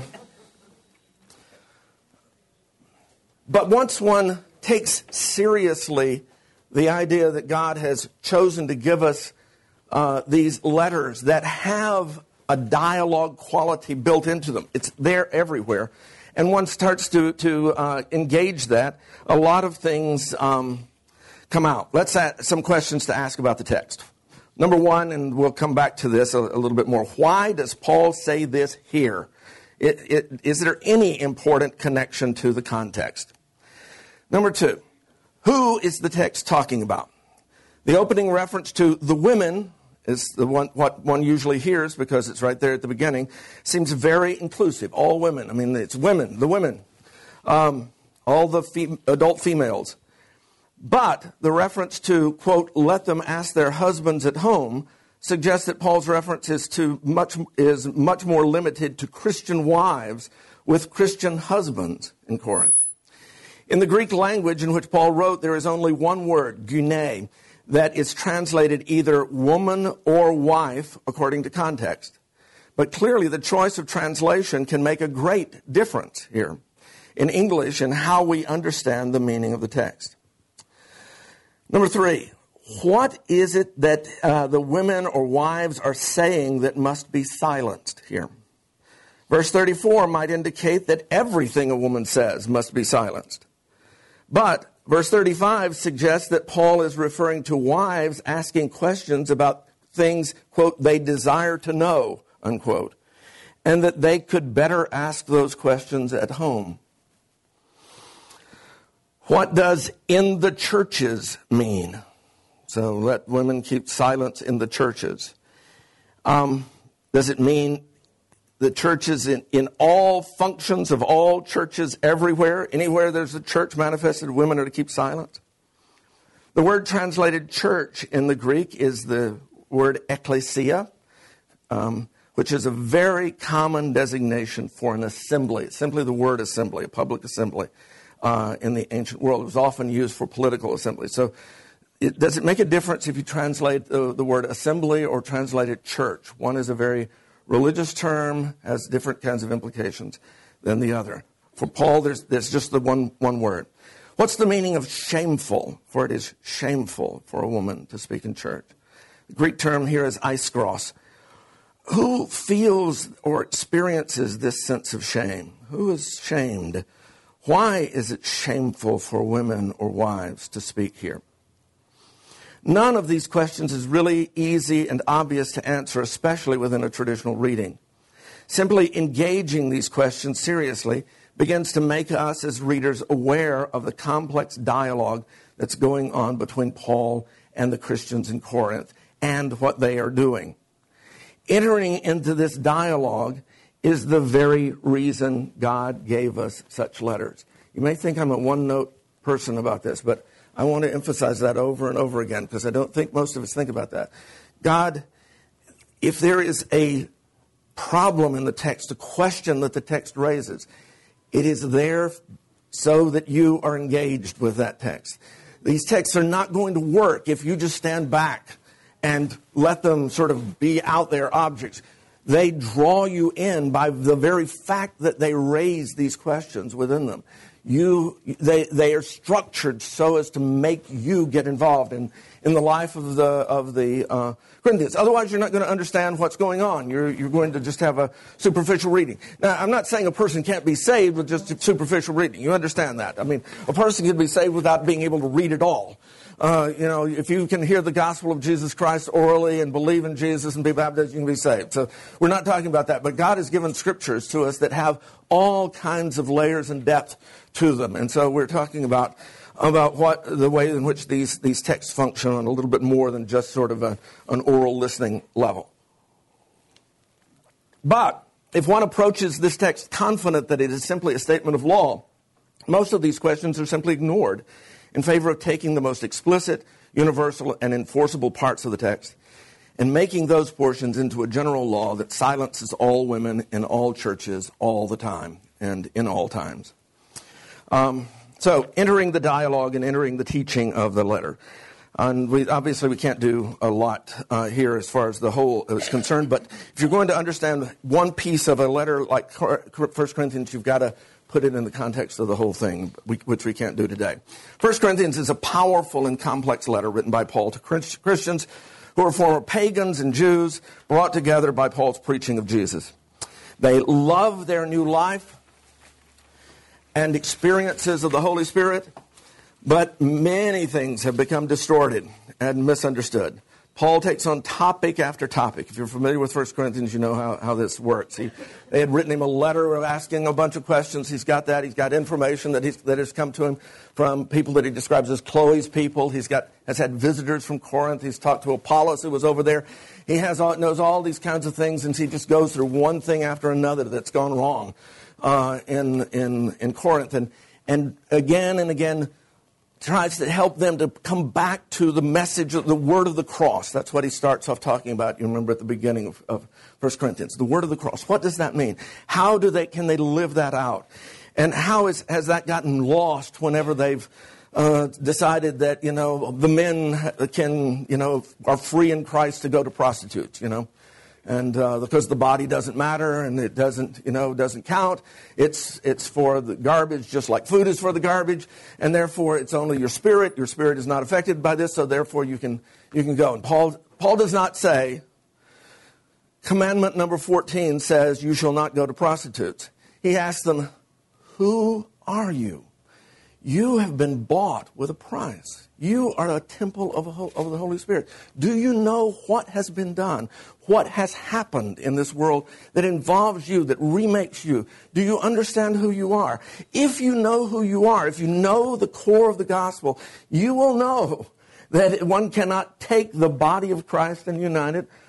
but once one takes seriously the idea that God has chosen to give us uh, these letters that have a dialogue quality built into them, it's there everywhere, and one starts to to uh, engage that, a lot of things Um, come out. Let's ask some questions to ask about the text. Number one, and we'll come back to this a, a little bit more. Why does Paul say this here? It, it, is there any important connection to the context? Number two, who is the text talking about? The opening reference to the women is the one what one usually hears because it's right there at the beginning. Seems very inclusive. All women. I mean, it's women, the women, um, all the fem- adult females. But the reference to, quote, let them ask their husbands at home suggests that Paul's reference is to much is much more limited to Christian wives with Christian husbands in Corinth. In the Greek language in which Paul wrote, there is only one word, gune, that is translated either woman or wife according to context. But clearly the choice of translation can make a great difference here in English and how we understand the meaning of the text. Number three, what is it that uh, the women or wives are saying that must be silenced here? Verse thirty-four might indicate that everything a woman says must be silenced. But verse thirty-five suggests that Paul is referring to wives asking questions about things, quote, they desire to know, unquote, and that they could better ask those questions at home. What does in the churches mean? So let women keep silence in the churches. Um, Does it mean the churches in, in all functions of all churches everywhere? Anywhere there's a church manifested, women are to keep silent? The word translated church in the Greek is the word ekklesia, um, which is a very common designation for an assembly. It's simply the word assembly, a public assembly uh, in the ancient world. It was often used for political assembly. So it, does it make a difference if you translate the, the word assembly or translate it church? One is a very religious term, has different kinds of implications than the other. For Paul, there's, there's just the one, one word. What's the meaning of shameful? For it is shameful for a woman to speak in church. The Greek term here is iskros. Who feels or experiences this sense of shame? Who is shamed? Why is it shameful for women or wives to speak here? None of these questions is really easy and obvious to answer, especially within a traditional reading. Simply engaging these questions seriously begins to make us as readers aware of the complex dialogue that's going on between Paul and the Christians in Corinth and what they are doing. Entering into this dialogue is the very reason God gave us such letters. You may think I'm a one-note person about this, but I want to emphasize that over and over again because I don't think most of us think about that. God, if there is a problem in the text, a question that the text raises, it is there so that you are engaged with that text. These texts are not going to work if you just stand back and let them sort of be out there objects. They draw you in by the very fact that they raise these questions within them. You, they, they are structured so as to make you get involved in, in the life of the of the uh, Corinthians. Otherwise, you're not going to understand what's going on. You're you're going to just have a superficial reading. Now, I'm not saying a person can't be saved with just superficial reading. You understand that? I mean, a person can be saved without being able to read at all. Uh, you know, if you can hear the gospel of Jesus Christ orally and believe in Jesus and be baptized, you can be saved. So we're not talking about that. But God has given scriptures to us that have all kinds of layers and depth to them. And so we're talking about about what the way in which these, these texts function on a little bit more than just sort of a, an oral listening level. But if one approaches this text confident that it is simply a statement of law, most of these questions are simply ignored in favor of taking the most explicit, universal, and enforceable parts of the text and making those portions into a general law that silences all women in all churches all the time and in all times. Um, so entering the dialogue and entering the teaching of the letter. And we, obviously we can't do a lot uh, here as far as the whole is concerned, but if you're going to understand one piece of a letter like First Corinthians, you've got to put it in the context of the whole thing, which we can't do today. First Corinthians is a powerful and complex letter written by Paul to Christians who are former pagans and Jews, brought together by Paul's preaching of Jesus. They love their new life and experiences of the Holy Spirit, but many things have become distorted and misunderstood. Paul takes on topic after topic. If you're familiar with First Corinthians, you know how, how this works. He, they had written him a letter asking a bunch of questions. He's got that. He's got information that, he's, that has come to him from people that he describes as Chloe's people. He's got has had visitors from Corinth. He's talked to Apollos who was over there. He has all, knows all these kinds of things, and he just goes through one thing after another that's gone wrong uh, in, in, in Corinth. And, and again and again, tries to help them to come back to the message of the word of the cross. That's what he starts off talking about. You remember at the beginning of, of First Corinthians, the word of the cross. What does that mean? How do they, can they live that out? And how is, has that gotten lost whenever they've uh, decided that, you know, the men can, you know, are free in Christ to go to prostitutes, you know? And uh, because the body doesn't matter and it doesn't, you know, doesn't count, it's it's for the garbage, just like food is for the garbage, and therefore it's only your spirit. Your spirit is not affected by this, so therefore you can you can go. And Paul Paul does not say. Commandment number fourteen says you shall not go to prostitutes. He asks them, "Who are you? You have been bought with a price. You are a temple of, a, of the Holy Spirit. Do you know what has been done? What has happened in this world that involves you, that remakes you? Do you understand who you are? If you know who you are, if you know the core of the gospel, you will know that one cannot take the body of Christ and unite it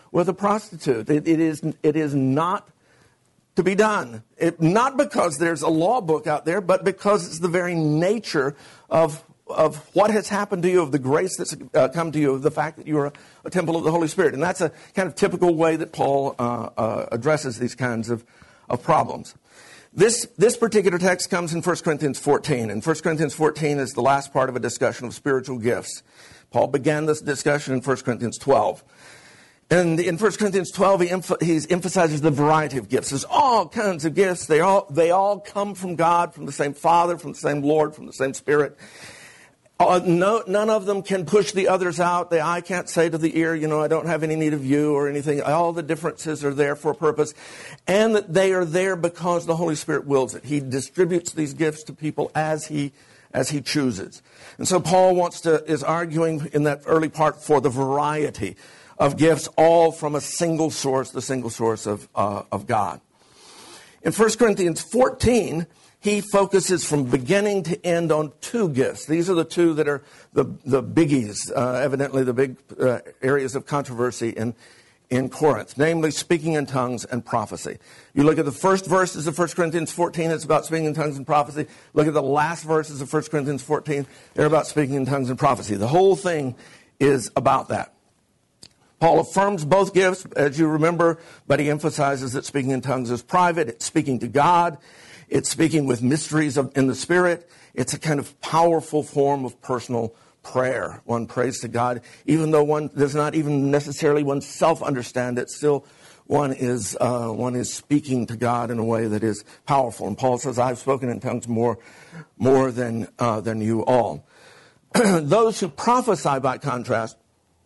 with a prostitute. It, it is it is not to be done. It, not because there's a law book out there, but because it's the very nature of of what has happened to you, of the grace that's uh, come to you, of the fact that you are a, a temple of the Holy Spirit. And that's a kind of typical way that Paul uh, uh, addresses these kinds of, of problems. This this particular text comes in First Corinthians fourteen, and First Corinthians fourteen is the last part of a discussion of spiritual gifts. Paul began this discussion in First Corinthians twelve. And in First Corinthians twelve, he, emph- he emphasizes the variety of gifts. There's all kinds of gifts. They all, they all come from God, from the same Father, from the same Lord, from the same Spirit. Uh, no, none of them can push the others out. The eye can't say to the ear, you know, I don't have any need of you or anything. All the differences are there for a purpose. And that they are there because the Holy Spirit wills it. He distributes these gifts to people as he as he chooses. And so Paul wants to is arguing in that early part for the variety of gifts, all from a single source, the single source of uh, of God. In First Corinthians fourteen, he focuses from beginning to end on two gifts. These are the two that are the, the biggies, uh, evidently the big uh, areas of controversy in, in Corinth, namely speaking in tongues and prophecy. You look at the first verses of First Corinthians fourteen, it's about speaking in tongues and prophecy. Look at the last verses of First Corinthians fourteen, they're about speaking in tongues and prophecy. The whole thing is about that. Paul affirms both gifts, as you remember, but he emphasizes that speaking in tongues is private. It's speaking to God. It's speaking with mysteries of, in the Spirit. It's a kind of powerful form of personal prayer. One prays to God, even though one does not even necessarily oneself understand it. Still, one is uh, one is speaking to God in a way that is powerful. And Paul says, "I've spoken in tongues more, more than uh, than you all." Those who prophesy, by contrast,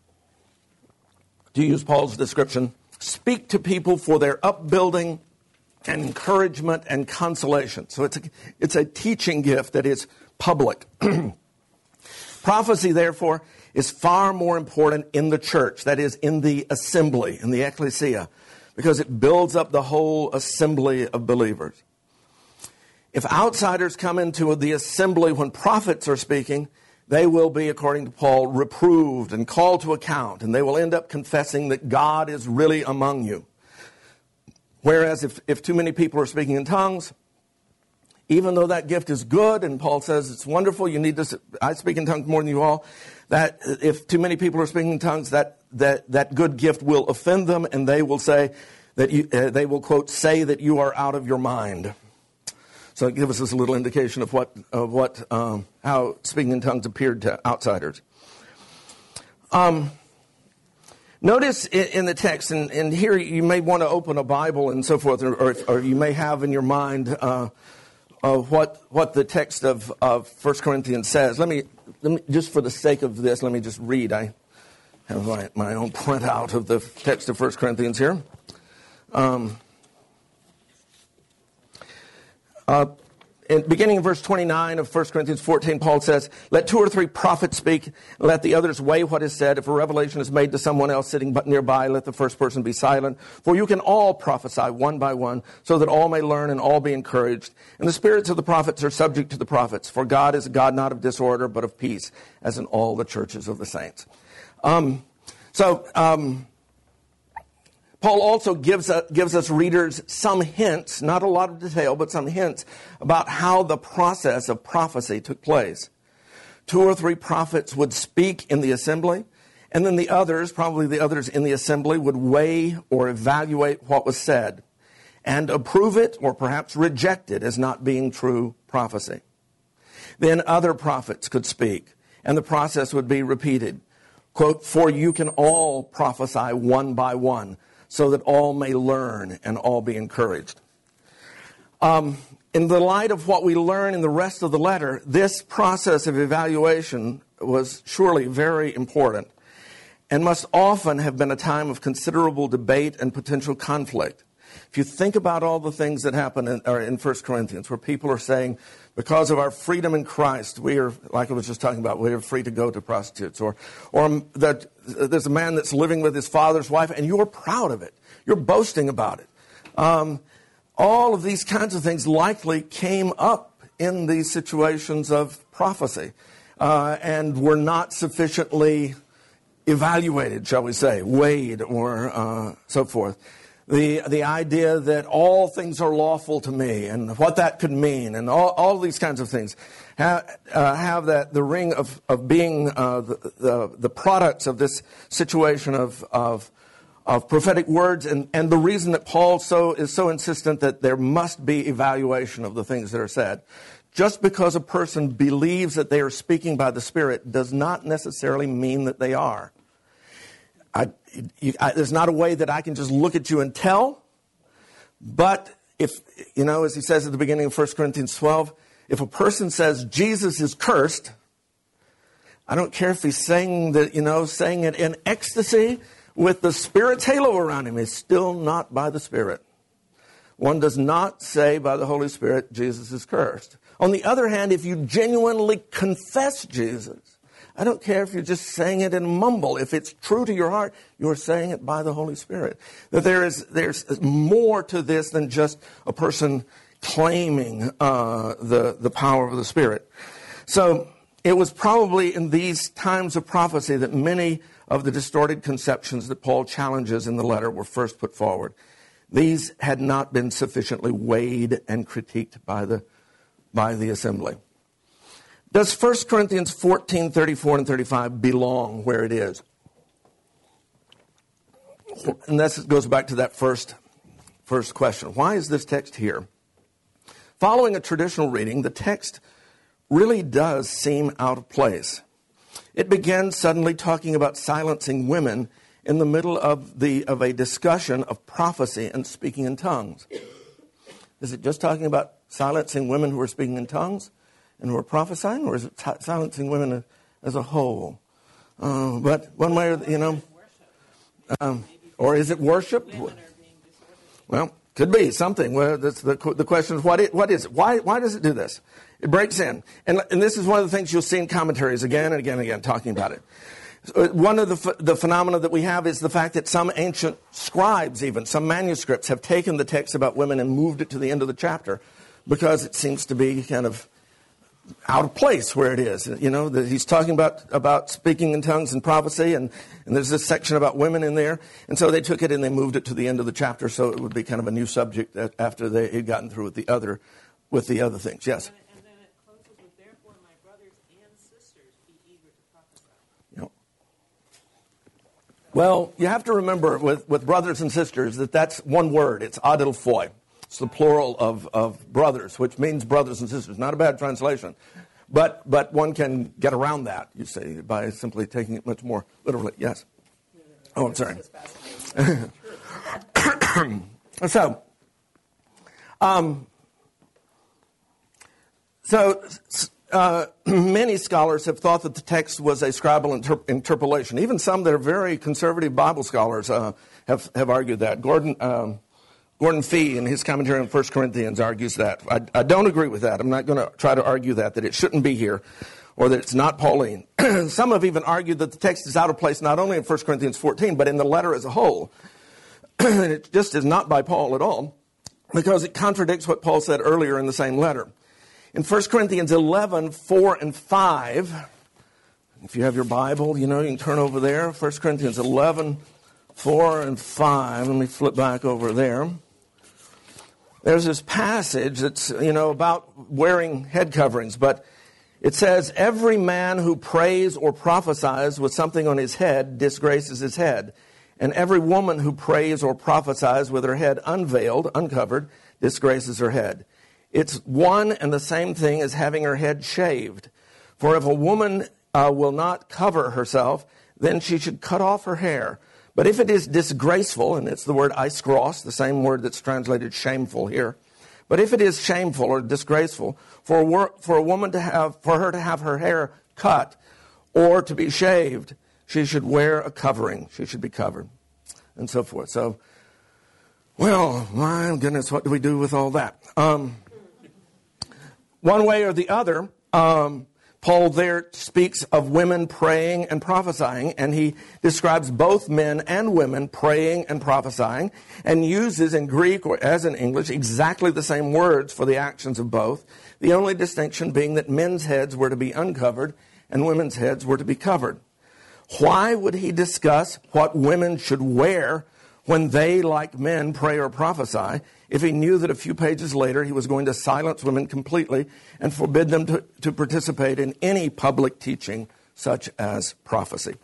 to use Paul's description, speak to people for their upbuilding and encouragement and consolation. So it's a, it's a teaching gift that is public. Prophecy, therefore, is far more important in the church, that is, in the assembly, in the ecclesia, because it builds up the whole assembly of believers. If outsiders come into the assembly when prophets are speaking, they will be, according to Paul, reproved and called to account, and they will end up confessing that God is really among you. Whereas if, if too many people are speaking in tongues, even though that gift is good, and Paul says it's wonderful, you need to, I speak in tongues more than you all, that if too many people are speaking in tongues, that that, that good gift will offend them, and they will say that you, uh, they will, quote, say that you are out of your mind. So it gives us a little indication of what, of what, um, how speaking in tongues appeared to outsiders. Um, Notice in the text, and, and here you may want to open a Bible and so forth, or, or, or you may have in your mind uh, uh, what what the text of, of First Corinthians says. Let me, let me, just for the sake of this, let me just read. I have my, my own printout of the text of First Corinthians here. Um, uh, in, beginning in verse twenty-nine of First Corinthians fourteen, Paul says, "Let two or three prophets speak, and let the others weigh what is said. If a revelation is made to someone else sitting but nearby, let the first person be silent. For you can all prophesy one by one, so that all may learn and all be encouraged. And the spirits of the prophets are subject to the prophets. For God is a God not of disorder, but of peace, as in all the churches of the saints." Um, so... Um, Paul also gives us, gives us readers some hints, not a lot of detail, but some hints about how the process of prophecy took place. Two or three prophets would speak in the assembly, and then the others, probably the others in the assembly, would weigh or evaluate what was said and approve it or perhaps reject it as not being true prophecy. Then other prophets could speak, and the process would be repeated. Quote, "For you can all prophesy one by one, so that all may learn and all be encouraged." Um, in the light of what we learn in the rest of the letter, this process of evaluation was surely very important and must often have been a time of considerable debate and potential conflict. If you think about all the things that happen in, or in First Corinthians, where people are saying, because of our freedom in Christ, we are, like I was just talking about, we are free to go to prostitutes. Or, or that there's a man that's living with his father's wife, and you're proud of it. You're boasting about it. Um, all of these kinds of things likely came up in these situations of prophecy, uh, and were not sufficiently evaluated, shall we say, weighed, or uh, so forth. The the idea that all things are lawful to me, and what that could mean, and all, all these kinds of things, have, uh, have that the ring of of being uh, the, the the products of this situation of of of prophetic words, and, and the reason that Paul so is so insistent that there must be evaluation of the things that are said. Just because a person believes that they are speaking by the Spirit does not necessarily mean that they are. I, you, I, there's not a way that I can just look at you and tell. But if, you know, as he says at the beginning of First Corinthians twelve, if a person says Jesus is cursed, I don't care if he's saying that, you know, saying it in ecstasy with the Spirit's halo around him, it's still not by the Spirit. One does not say by the Holy Spirit, Jesus is cursed. On the other hand, if you genuinely confess Jesus, I don't care if you're just saying it in mumble. If it's true to your heart, you're saying it by the Holy Spirit. That there is there's more to this than just a person claiming uh, the, the power of the Spirit. So it was probably in these times of prophecy that many of the distorted conceptions that Paul challenges in the letter were first put forward. These had not been sufficiently weighed and critiqued by the by the assembly. Does First Corinthians fourteen, thirty-four and thirty-five belong where it is? And this goes back to that first, first question. Why is this text here? Following a traditional reading, the text really does seem out of place. It begins suddenly talking about silencing women in the middle of the of a discussion of prophecy and speaking in tongues. Is it just talking about silencing women who are speaking in tongues and who are prophesying, or is it t- silencing women as a whole? Uh, but one way, or you know, um, or is it worship? Well, could be something. Well, that's the the question is what it, what is it? Why why does it do this? It breaks in, and and this is one of the things you'll see in commentaries again and again and again talking about it. One of the the phenomena that we have is the fact that some ancient scribes, even some manuscripts, have taken the text about women and moved it to the end of the chapter because it seems to be kind of out of place where it is. You know, that he's talking about, about speaking in tongues and prophecy, and, and there's this section about women in there. And so they took it and they moved it to the end of the chapter so it would be kind of a new subject after they had gotten through with the other, with the other things. Yes? And then it closes with, therefore, my brothers and sisters, be eager to prophesy. You know, well, you have to remember with, with brothers and sisters that that's one word. It's adelphoi. It's the plural of, of brothers, which means brothers and sisters. Not a bad translation. But but one can get around that, you see, by simply taking it much more literally. Yes? Oh, I'm sorry. so, um, so uh, many scholars have thought that the text was a scribal inter- interpolation. Even some that are very conservative Bible scholars uh, have, have argued that. Gordon... Um, Gordon Fee, in his commentary on First Corinthians, argues that. I, I don't agree with that. I'm not going to try to argue that, that it shouldn't be here or that it's not Pauline. Some have even argued that the text is out of place not only in First Corinthians fourteen, but in the letter as a whole. And it just is not by Paul at all because it contradicts what Paul said earlier in the same letter. In First Corinthians eleven, four and five, if you have your Bible, you know, you can turn over there. First Corinthians eleven, four and five. Let me flip back over there. There's this passage that's, you know, about wearing head coverings, but it says, every man who prays or prophesies with something on his head disgraces his head, and every woman who prays or prophesies with her head unveiled, uncovered, disgraces her head. It's one and the same thing as having her head shaved. For if a woman uh, will not cover herself, then she should cut off her hair. But if it is disgraceful, and it's the word iskros, the same word that's translated shameful here. But if it is shameful or disgraceful for a, wor- for a woman to have, for her to have her hair cut or to be shaved, she should wear a covering. She should be covered, and so forth. So, well, my goodness, what do we do with all that? Um, one way or the other, um, Paul there speaks of women praying and prophesying, and he describes both men and women praying and prophesying, and uses in Greek or as in English exactly the same words for the actions of both, the only distinction being that men's heads were to be uncovered and women's heads were to be covered. Why would he discuss what women should wear when they, like men, pray or prophesy, if he knew that a few pages later he was going to silence women completely and forbid them to, to participate in any public teaching such as prophecy?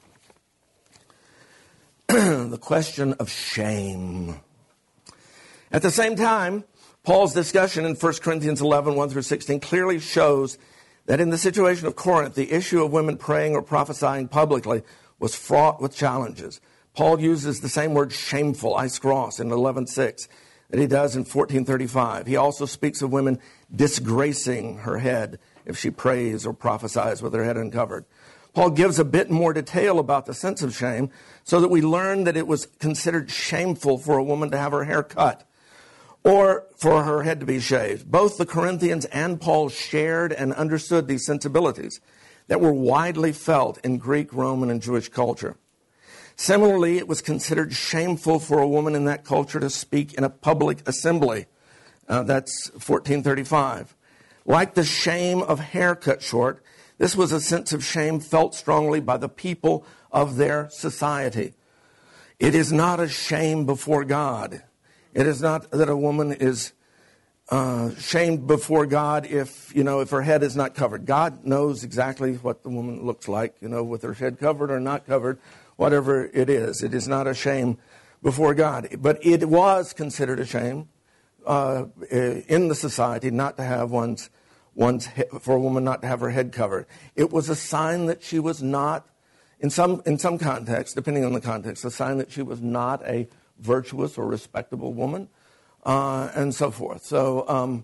The question of shame. At the same time, Paul's discussion in First Corinthians eleven, one through sixteen clearly shows that in the situation of Corinth, the issue of women praying or prophesying publicly was fraught with challenges. Paul uses the same word shameful, iskros, in eleven six that he does in fourteen thirty-five. He also speaks of women disgracing her head if she prays or prophesies with her head uncovered. Paul gives a bit more detail about the sense of shame so that we learn that it was considered shameful for a woman to have her hair cut or for her head to be shaved. Both the Corinthians and Paul shared and understood these sensibilities that were widely felt in Greek, Roman, and Jewish culture. Similarly, it was considered shameful for a woman in that culture to speak in a public assembly. Uh, that's fourteen thirty-five. Like the shame of hair cut short, this was a sense of shame felt strongly by the people of their society. It is not a shame before God. It is not that a woman is uh, shamed before God if, you know, if her head is not covered. God knows exactly what the woman looks like, you know, with her head covered or not covered, whatever it is. It is not a shame before God. But it was considered a shame uh, in the society not to have one's, one's he- for a woman not to have her head covered. It was a sign that she was not, in some in some context, depending on the context, a sign that she was not a virtuous or respectable woman, uh, and so forth. So, um,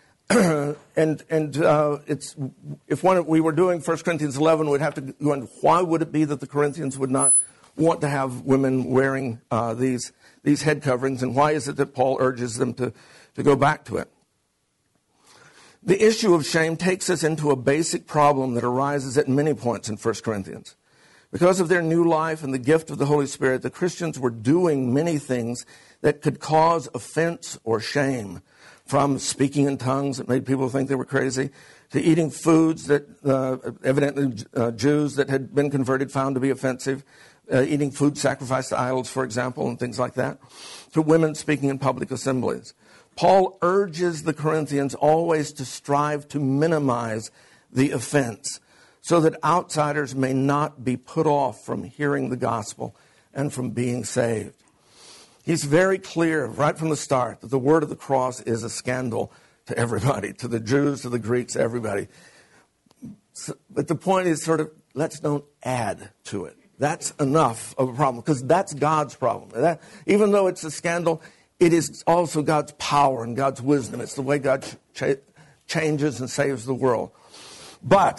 and and uh, it's if one we were doing First Corinthians eleven, we'd have to go into why would it be that the Corinthians would not want to have women wearing uh, these these head coverings, and why is it that Paul urges them to to go back to it? The issue of shame takes us into a basic problem that arises at many points in First Corinthians. Because of their new life and the gift of the Holy Spirit, the Christians were doing many things that could cause offense or shame, from speaking in tongues that made people think they were crazy, to eating foods that uh, evidently uh, Jews that had been converted found to be offensive, uh, eating food sacrificed to idols, for example, and things like that, to women speaking in public assemblies. Paul urges the Corinthians always to strive to minimize the offense, so that outsiders may not be put off from hearing the gospel and from being saved. He's very clear right from the start that the word of the cross is a scandal to everybody, to the Jews, to the Greeks, everybody. So, but the point is sort of, let's don't add to it. That's enough of a problem, because that's God's problem. That, even though it's a scandal, it is also God's power and God's wisdom. It's the way God ch- changes and saves the world. But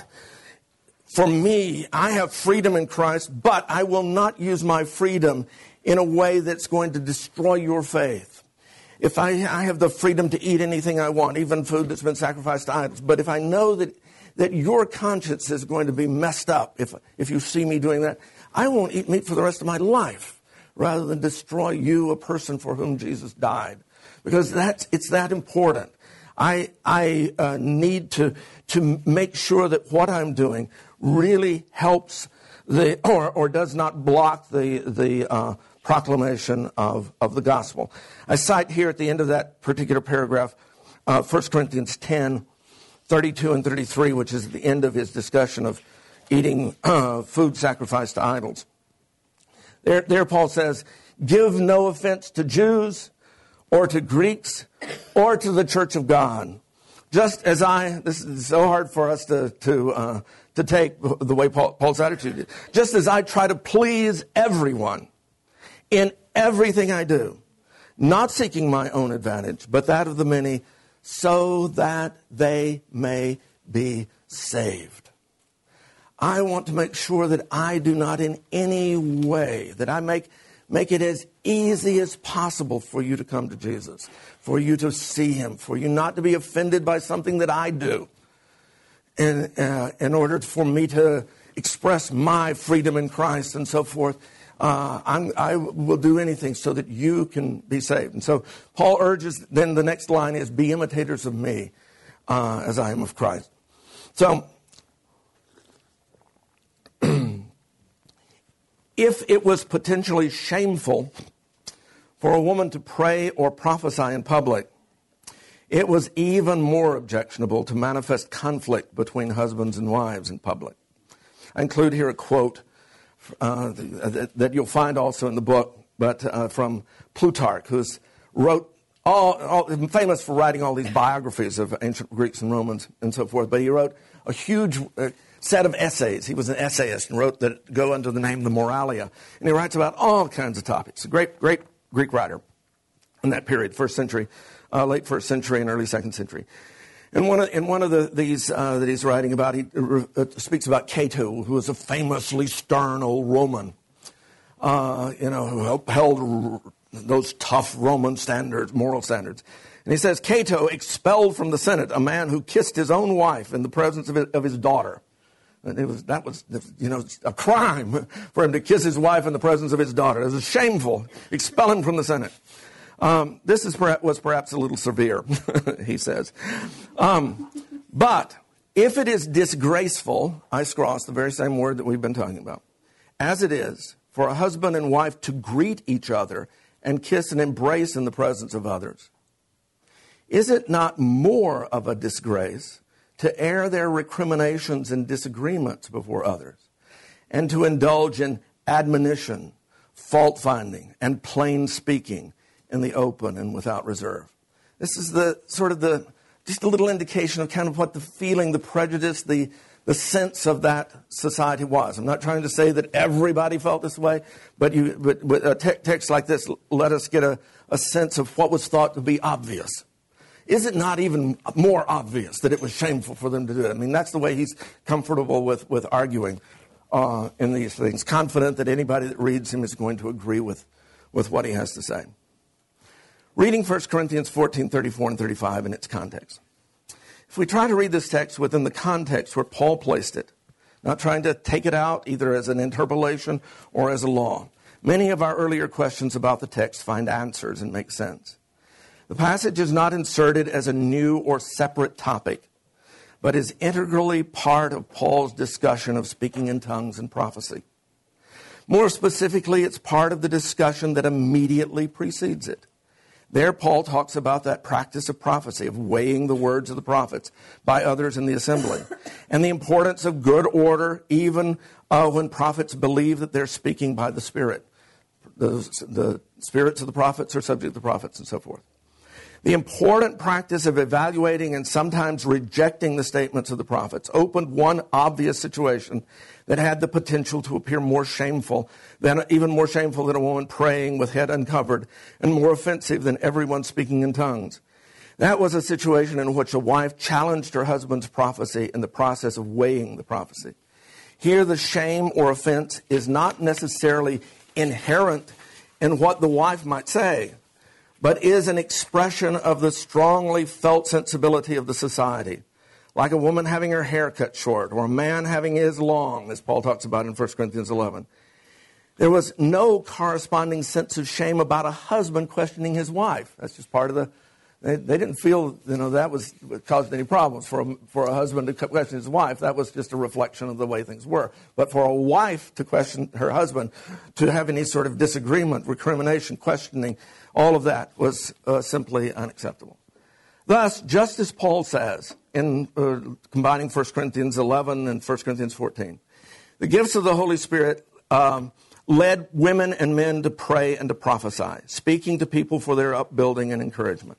for me, I have freedom in Christ, but I will not use my freedom in a way that's going to destroy your faith. If I, I have the freedom to eat anything I want, even food that's been sacrificed to idols, but if I know that, that your conscience is going to be messed up if, if you see me doing that, I won't eat meat for the rest of my life rather than destroy you, a person for whom Jesus died. Because that's, it's that important. I, I uh, need to, to make sure that what I'm doing really helps the, or, or does not block the, the uh, proclamation of, of the gospel. I cite here at the end of that particular paragraph, uh, First Corinthians ten, thirty-two and thirty-three, which is the end of his discussion of eating uh, food sacrificed to idols. There, there Paul says, give no offense to Jews or to Greeks or to the church of God. Just as I, this is so hard for us to, to, uh, to take the way Paul, Paul's attitude is. Just as I try to please everyone in everything I do, not seeking my own advantage, but that of the many, so that they may be saved. I want to make sure that I do not in any way, that I make, make it as easy as possible for you to come to Jesus, for you to see him, for you not to be offended by something that I do, in, uh, in order for me to express my freedom in Christ and so forth. Uh, I'm, I will do anything so that you can be saved. And so Paul urges, then the next line is, be imitators of me uh, as I am of Christ. So if it was potentially shameful for a woman to pray or prophesy in public, it was even more objectionable to manifest conflict between husbands and wives in public. I include here a quote uh, that, that you'll find also in the book, but uh, from Plutarch, who's wrote all, all famous for writing all these biographies of ancient Greeks and Romans and so forth. But he wrote a huge uh, set of essays. He was an essayist and wrote that go under the name the Moralia, and he writes about all kinds of topics. A great, great Greek writer in that period, first century, uh, late first century and early second century. And one of, in one of the, these uh, that he's writing about, he uh, speaks about Cato, who was a famously stern old Roman, uh, you know, who upheld those tough Roman standards, moral standards. And he says, Cato expelled from the Senate a man who kissed his own wife in the presence of his, of his daughter. And it was, that was, you know, a crime for him to kiss his wife in the presence of his daughter. It was shameful. Expel him from the Senate. Um, this is perhaps, was perhaps a little severe, he says. Um, but if it is disgraceful, iskros, the very same word that we've been talking about, as it is for a husband and wife to greet each other and kiss and embrace in the presence of others, is it not more of a disgrace to air their recriminations and disagreements before others, and to indulge in admonition, fault-finding, and plain speaking in the open and without reserve? This is the sort of the, just a little indication of kind of what the feeling, the prejudice, the, the sense of that society was. I'm not trying to say that everybody felt this way, but, you, but with a te- text like this, let us get a, a sense of what was thought to be obvious. Is it not even more obvious that it was shameful for them to do it? I mean, that's the way he's comfortable with, with arguing uh, in these things, confident that anybody that reads him is going to agree with, with what he has to say. Reading First Corinthians fourteen, thirty-four and thirty-five in its context. If we try to read this text within the context where Paul placed it, not trying to take it out either as an interpolation or as a law, many of our earlier questions about the text find answers and make sense. The passage is not inserted as a new or separate topic, but is integrally part of Paul's discussion of speaking in tongues and prophecy. More specifically, it's part of the discussion that immediately precedes it. There, Paul talks about that practice of prophecy, of weighing the words of the prophets by others in the assembly, and the importance of good order, even uh, when prophets believe that they're speaking by the Spirit. The, the spirits of the prophets are subject to the prophets and so forth. The important practice of evaluating and sometimes rejecting the statements of the prophets opened one obvious situation that had the potential to appear more shameful, than even more shameful than a woman praying with head uncovered, and more offensive than everyone speaking in tongues. That was a situation in which a wife challenged her husband's prophecy in the process of weighing the prophecy. Here, the shame or offense is not necessarily inherent in what the wife might say, but is an expression of the strongly felt sensibility of the society. Like a woman having her hair cut short, or a man having his long, as Paul talks about in First Corinthians eleven. There was no corresponding sense of shame about a husband questioning his wife. That's just part of the... They, they didn't feel, you know, that was caused any problems for a, for a husband to question his wife. That was just a reflection of the way things were. But for a wife to question her husband, to have any sort of disagreement, recrimination, questioning, all of that was uh, simply unacceptable. Thus, just as Paul says in uh, combining First Corinthians eleven and First Corinthians fourteen, the gifts of the Holy Spirit um, led women and men to pray and to prophesy, speaking to people for their upbuilding and encouragement.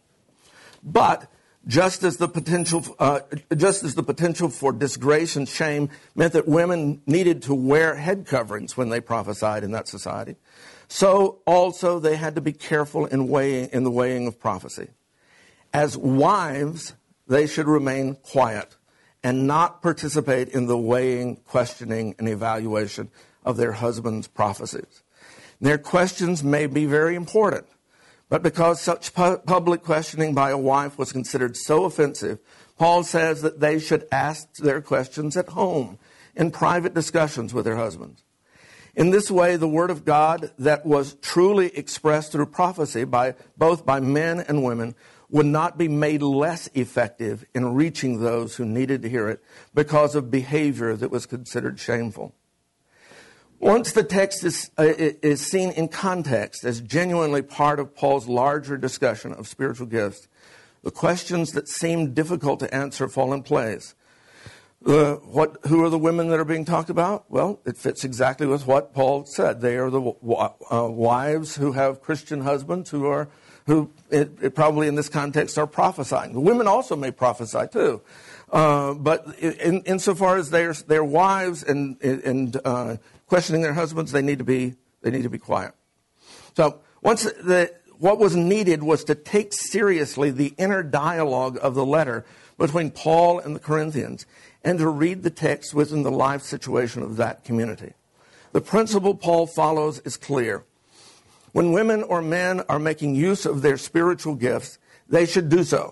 But just as the potential, uh, just as the potential for disgrace and shame meant that women needed to wear head coverings when they prophesied in that society, so also they had to be careful in weighing in the weighing of prophecy. As wives, they should remain quiet and not participate in the weighing, questioning, and evaluation of their husband's prophecies. Their questions may be very important, but because such pu- public questioning by a wife was considered so offensive, Paul says that they should ask their questions at home, in private discussions with their husbands. In this way, the word of God that was truly expressed through prophecy by both by men and women would not be made less effective in reaching those who needed to hear it because of behavior that was considered shameful. Once the text is, uh, is seen in context as genuinely part of Paul's larger discussion of spiritual gifts, the questions that seem difficult to answer fall in place. Uh, what, who are the women that are being talked about? Well, it fits exactly with what Paul said. They are the uh, wives who have Christian husbands who are, who it, it probably in this context are prophesying. The women also may prophesy too. Uh, but in, insofar as they're, they're wives and, and uh, questioning their husbands, they need to be, they need to be quiet. So once the, what was needed was to take seriously the inner dialogue of the letter between Paul and the Corinthians, and to read the text within the life situation of that community. The principle Paul follows is clear. When women or men are making use of their spiritual gifts, they should do so.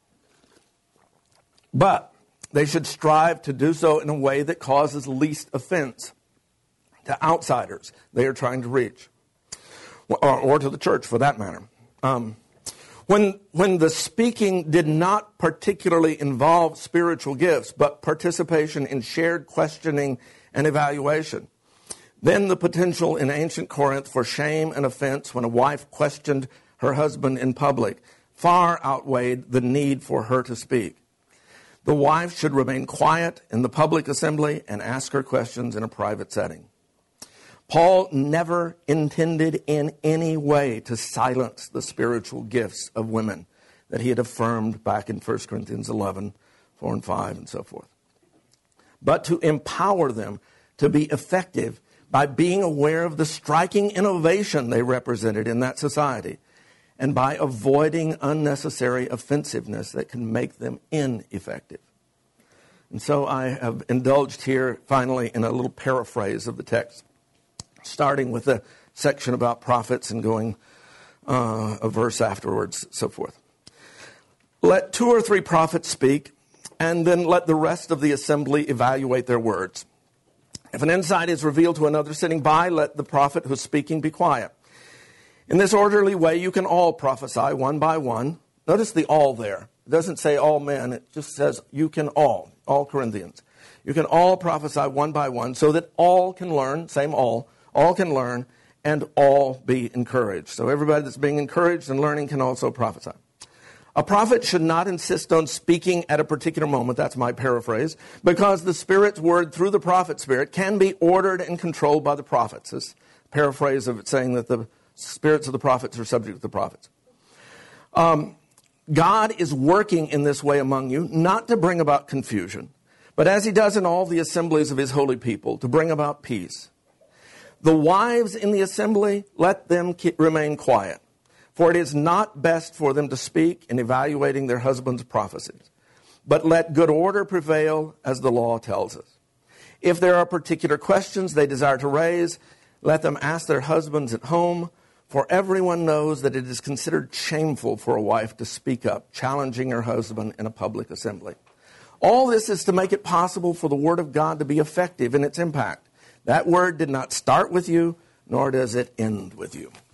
But they should strive to do so in a way that causes least offense to outsiders they are trying to reach, or, or to the church for that matter. Um, When, when the speaking did not particularly involve spiritual gifts, but participation in shared questioning and evaluation, then the potential in ancient Corinth for shame and offense when a wife questioned her husband in public far outweighed the need for her to speak. The wife should remain quiet in the public assembly and ask her questions in a private setting. Paul never intended in any way to silence the spiritual gifts of women that he had affirmed back in First Corinthians eleven, four and five, and so forth, but to empower them to be effective by being aware of the striking innovation they represented in that society and by avoiding unnecessary offensiveness that can make them ineffective. And so I have indulged here finally in a little paraphrase of the text, starting with a section about prophets and going uh, a verse afterwards, so forth. Let two or three prophets speak, and then let the rest of the assembly evaluate their words. If an insight is revealed to another sitting by, let the prophet who's speaking be quiet. In this orderly way, you can all prophesy one by one. Notice the all there. It doesn't say all men. It just says you can all, all Corinthians. You can all prophesy one by one so that all can learn, same all, all can learn, and all be encouraged. So everybody that's being encouraged and learning can also prophesy. A prophet should not insist on speaking at a particular moment, that's my paraphrase, because the Spirit's word through the prophet's spirit can be ordered and controlled by the prophets. This paraphrase of it saying that the spirits of the prophets are subject to the prophets. Um, God is working in this way among you, not to bring about confusion, but as he does in all the assemblies of his holy people, to bring about peace. The wives in the assembly, let them keep, remain quiet, for it is not best for them to speak in evaluating their husband's prophecies. But let good order prevail as the law tells us. If there are particular questions they desire to raise, let them ask their husbands at home, for everyone knows that it is considered shameful for a wife to speak up, challenging her husband in a public assembly. All this is to make it possible for the Word of God to be effective in its impact. That word did not start with you, nor does it end with you.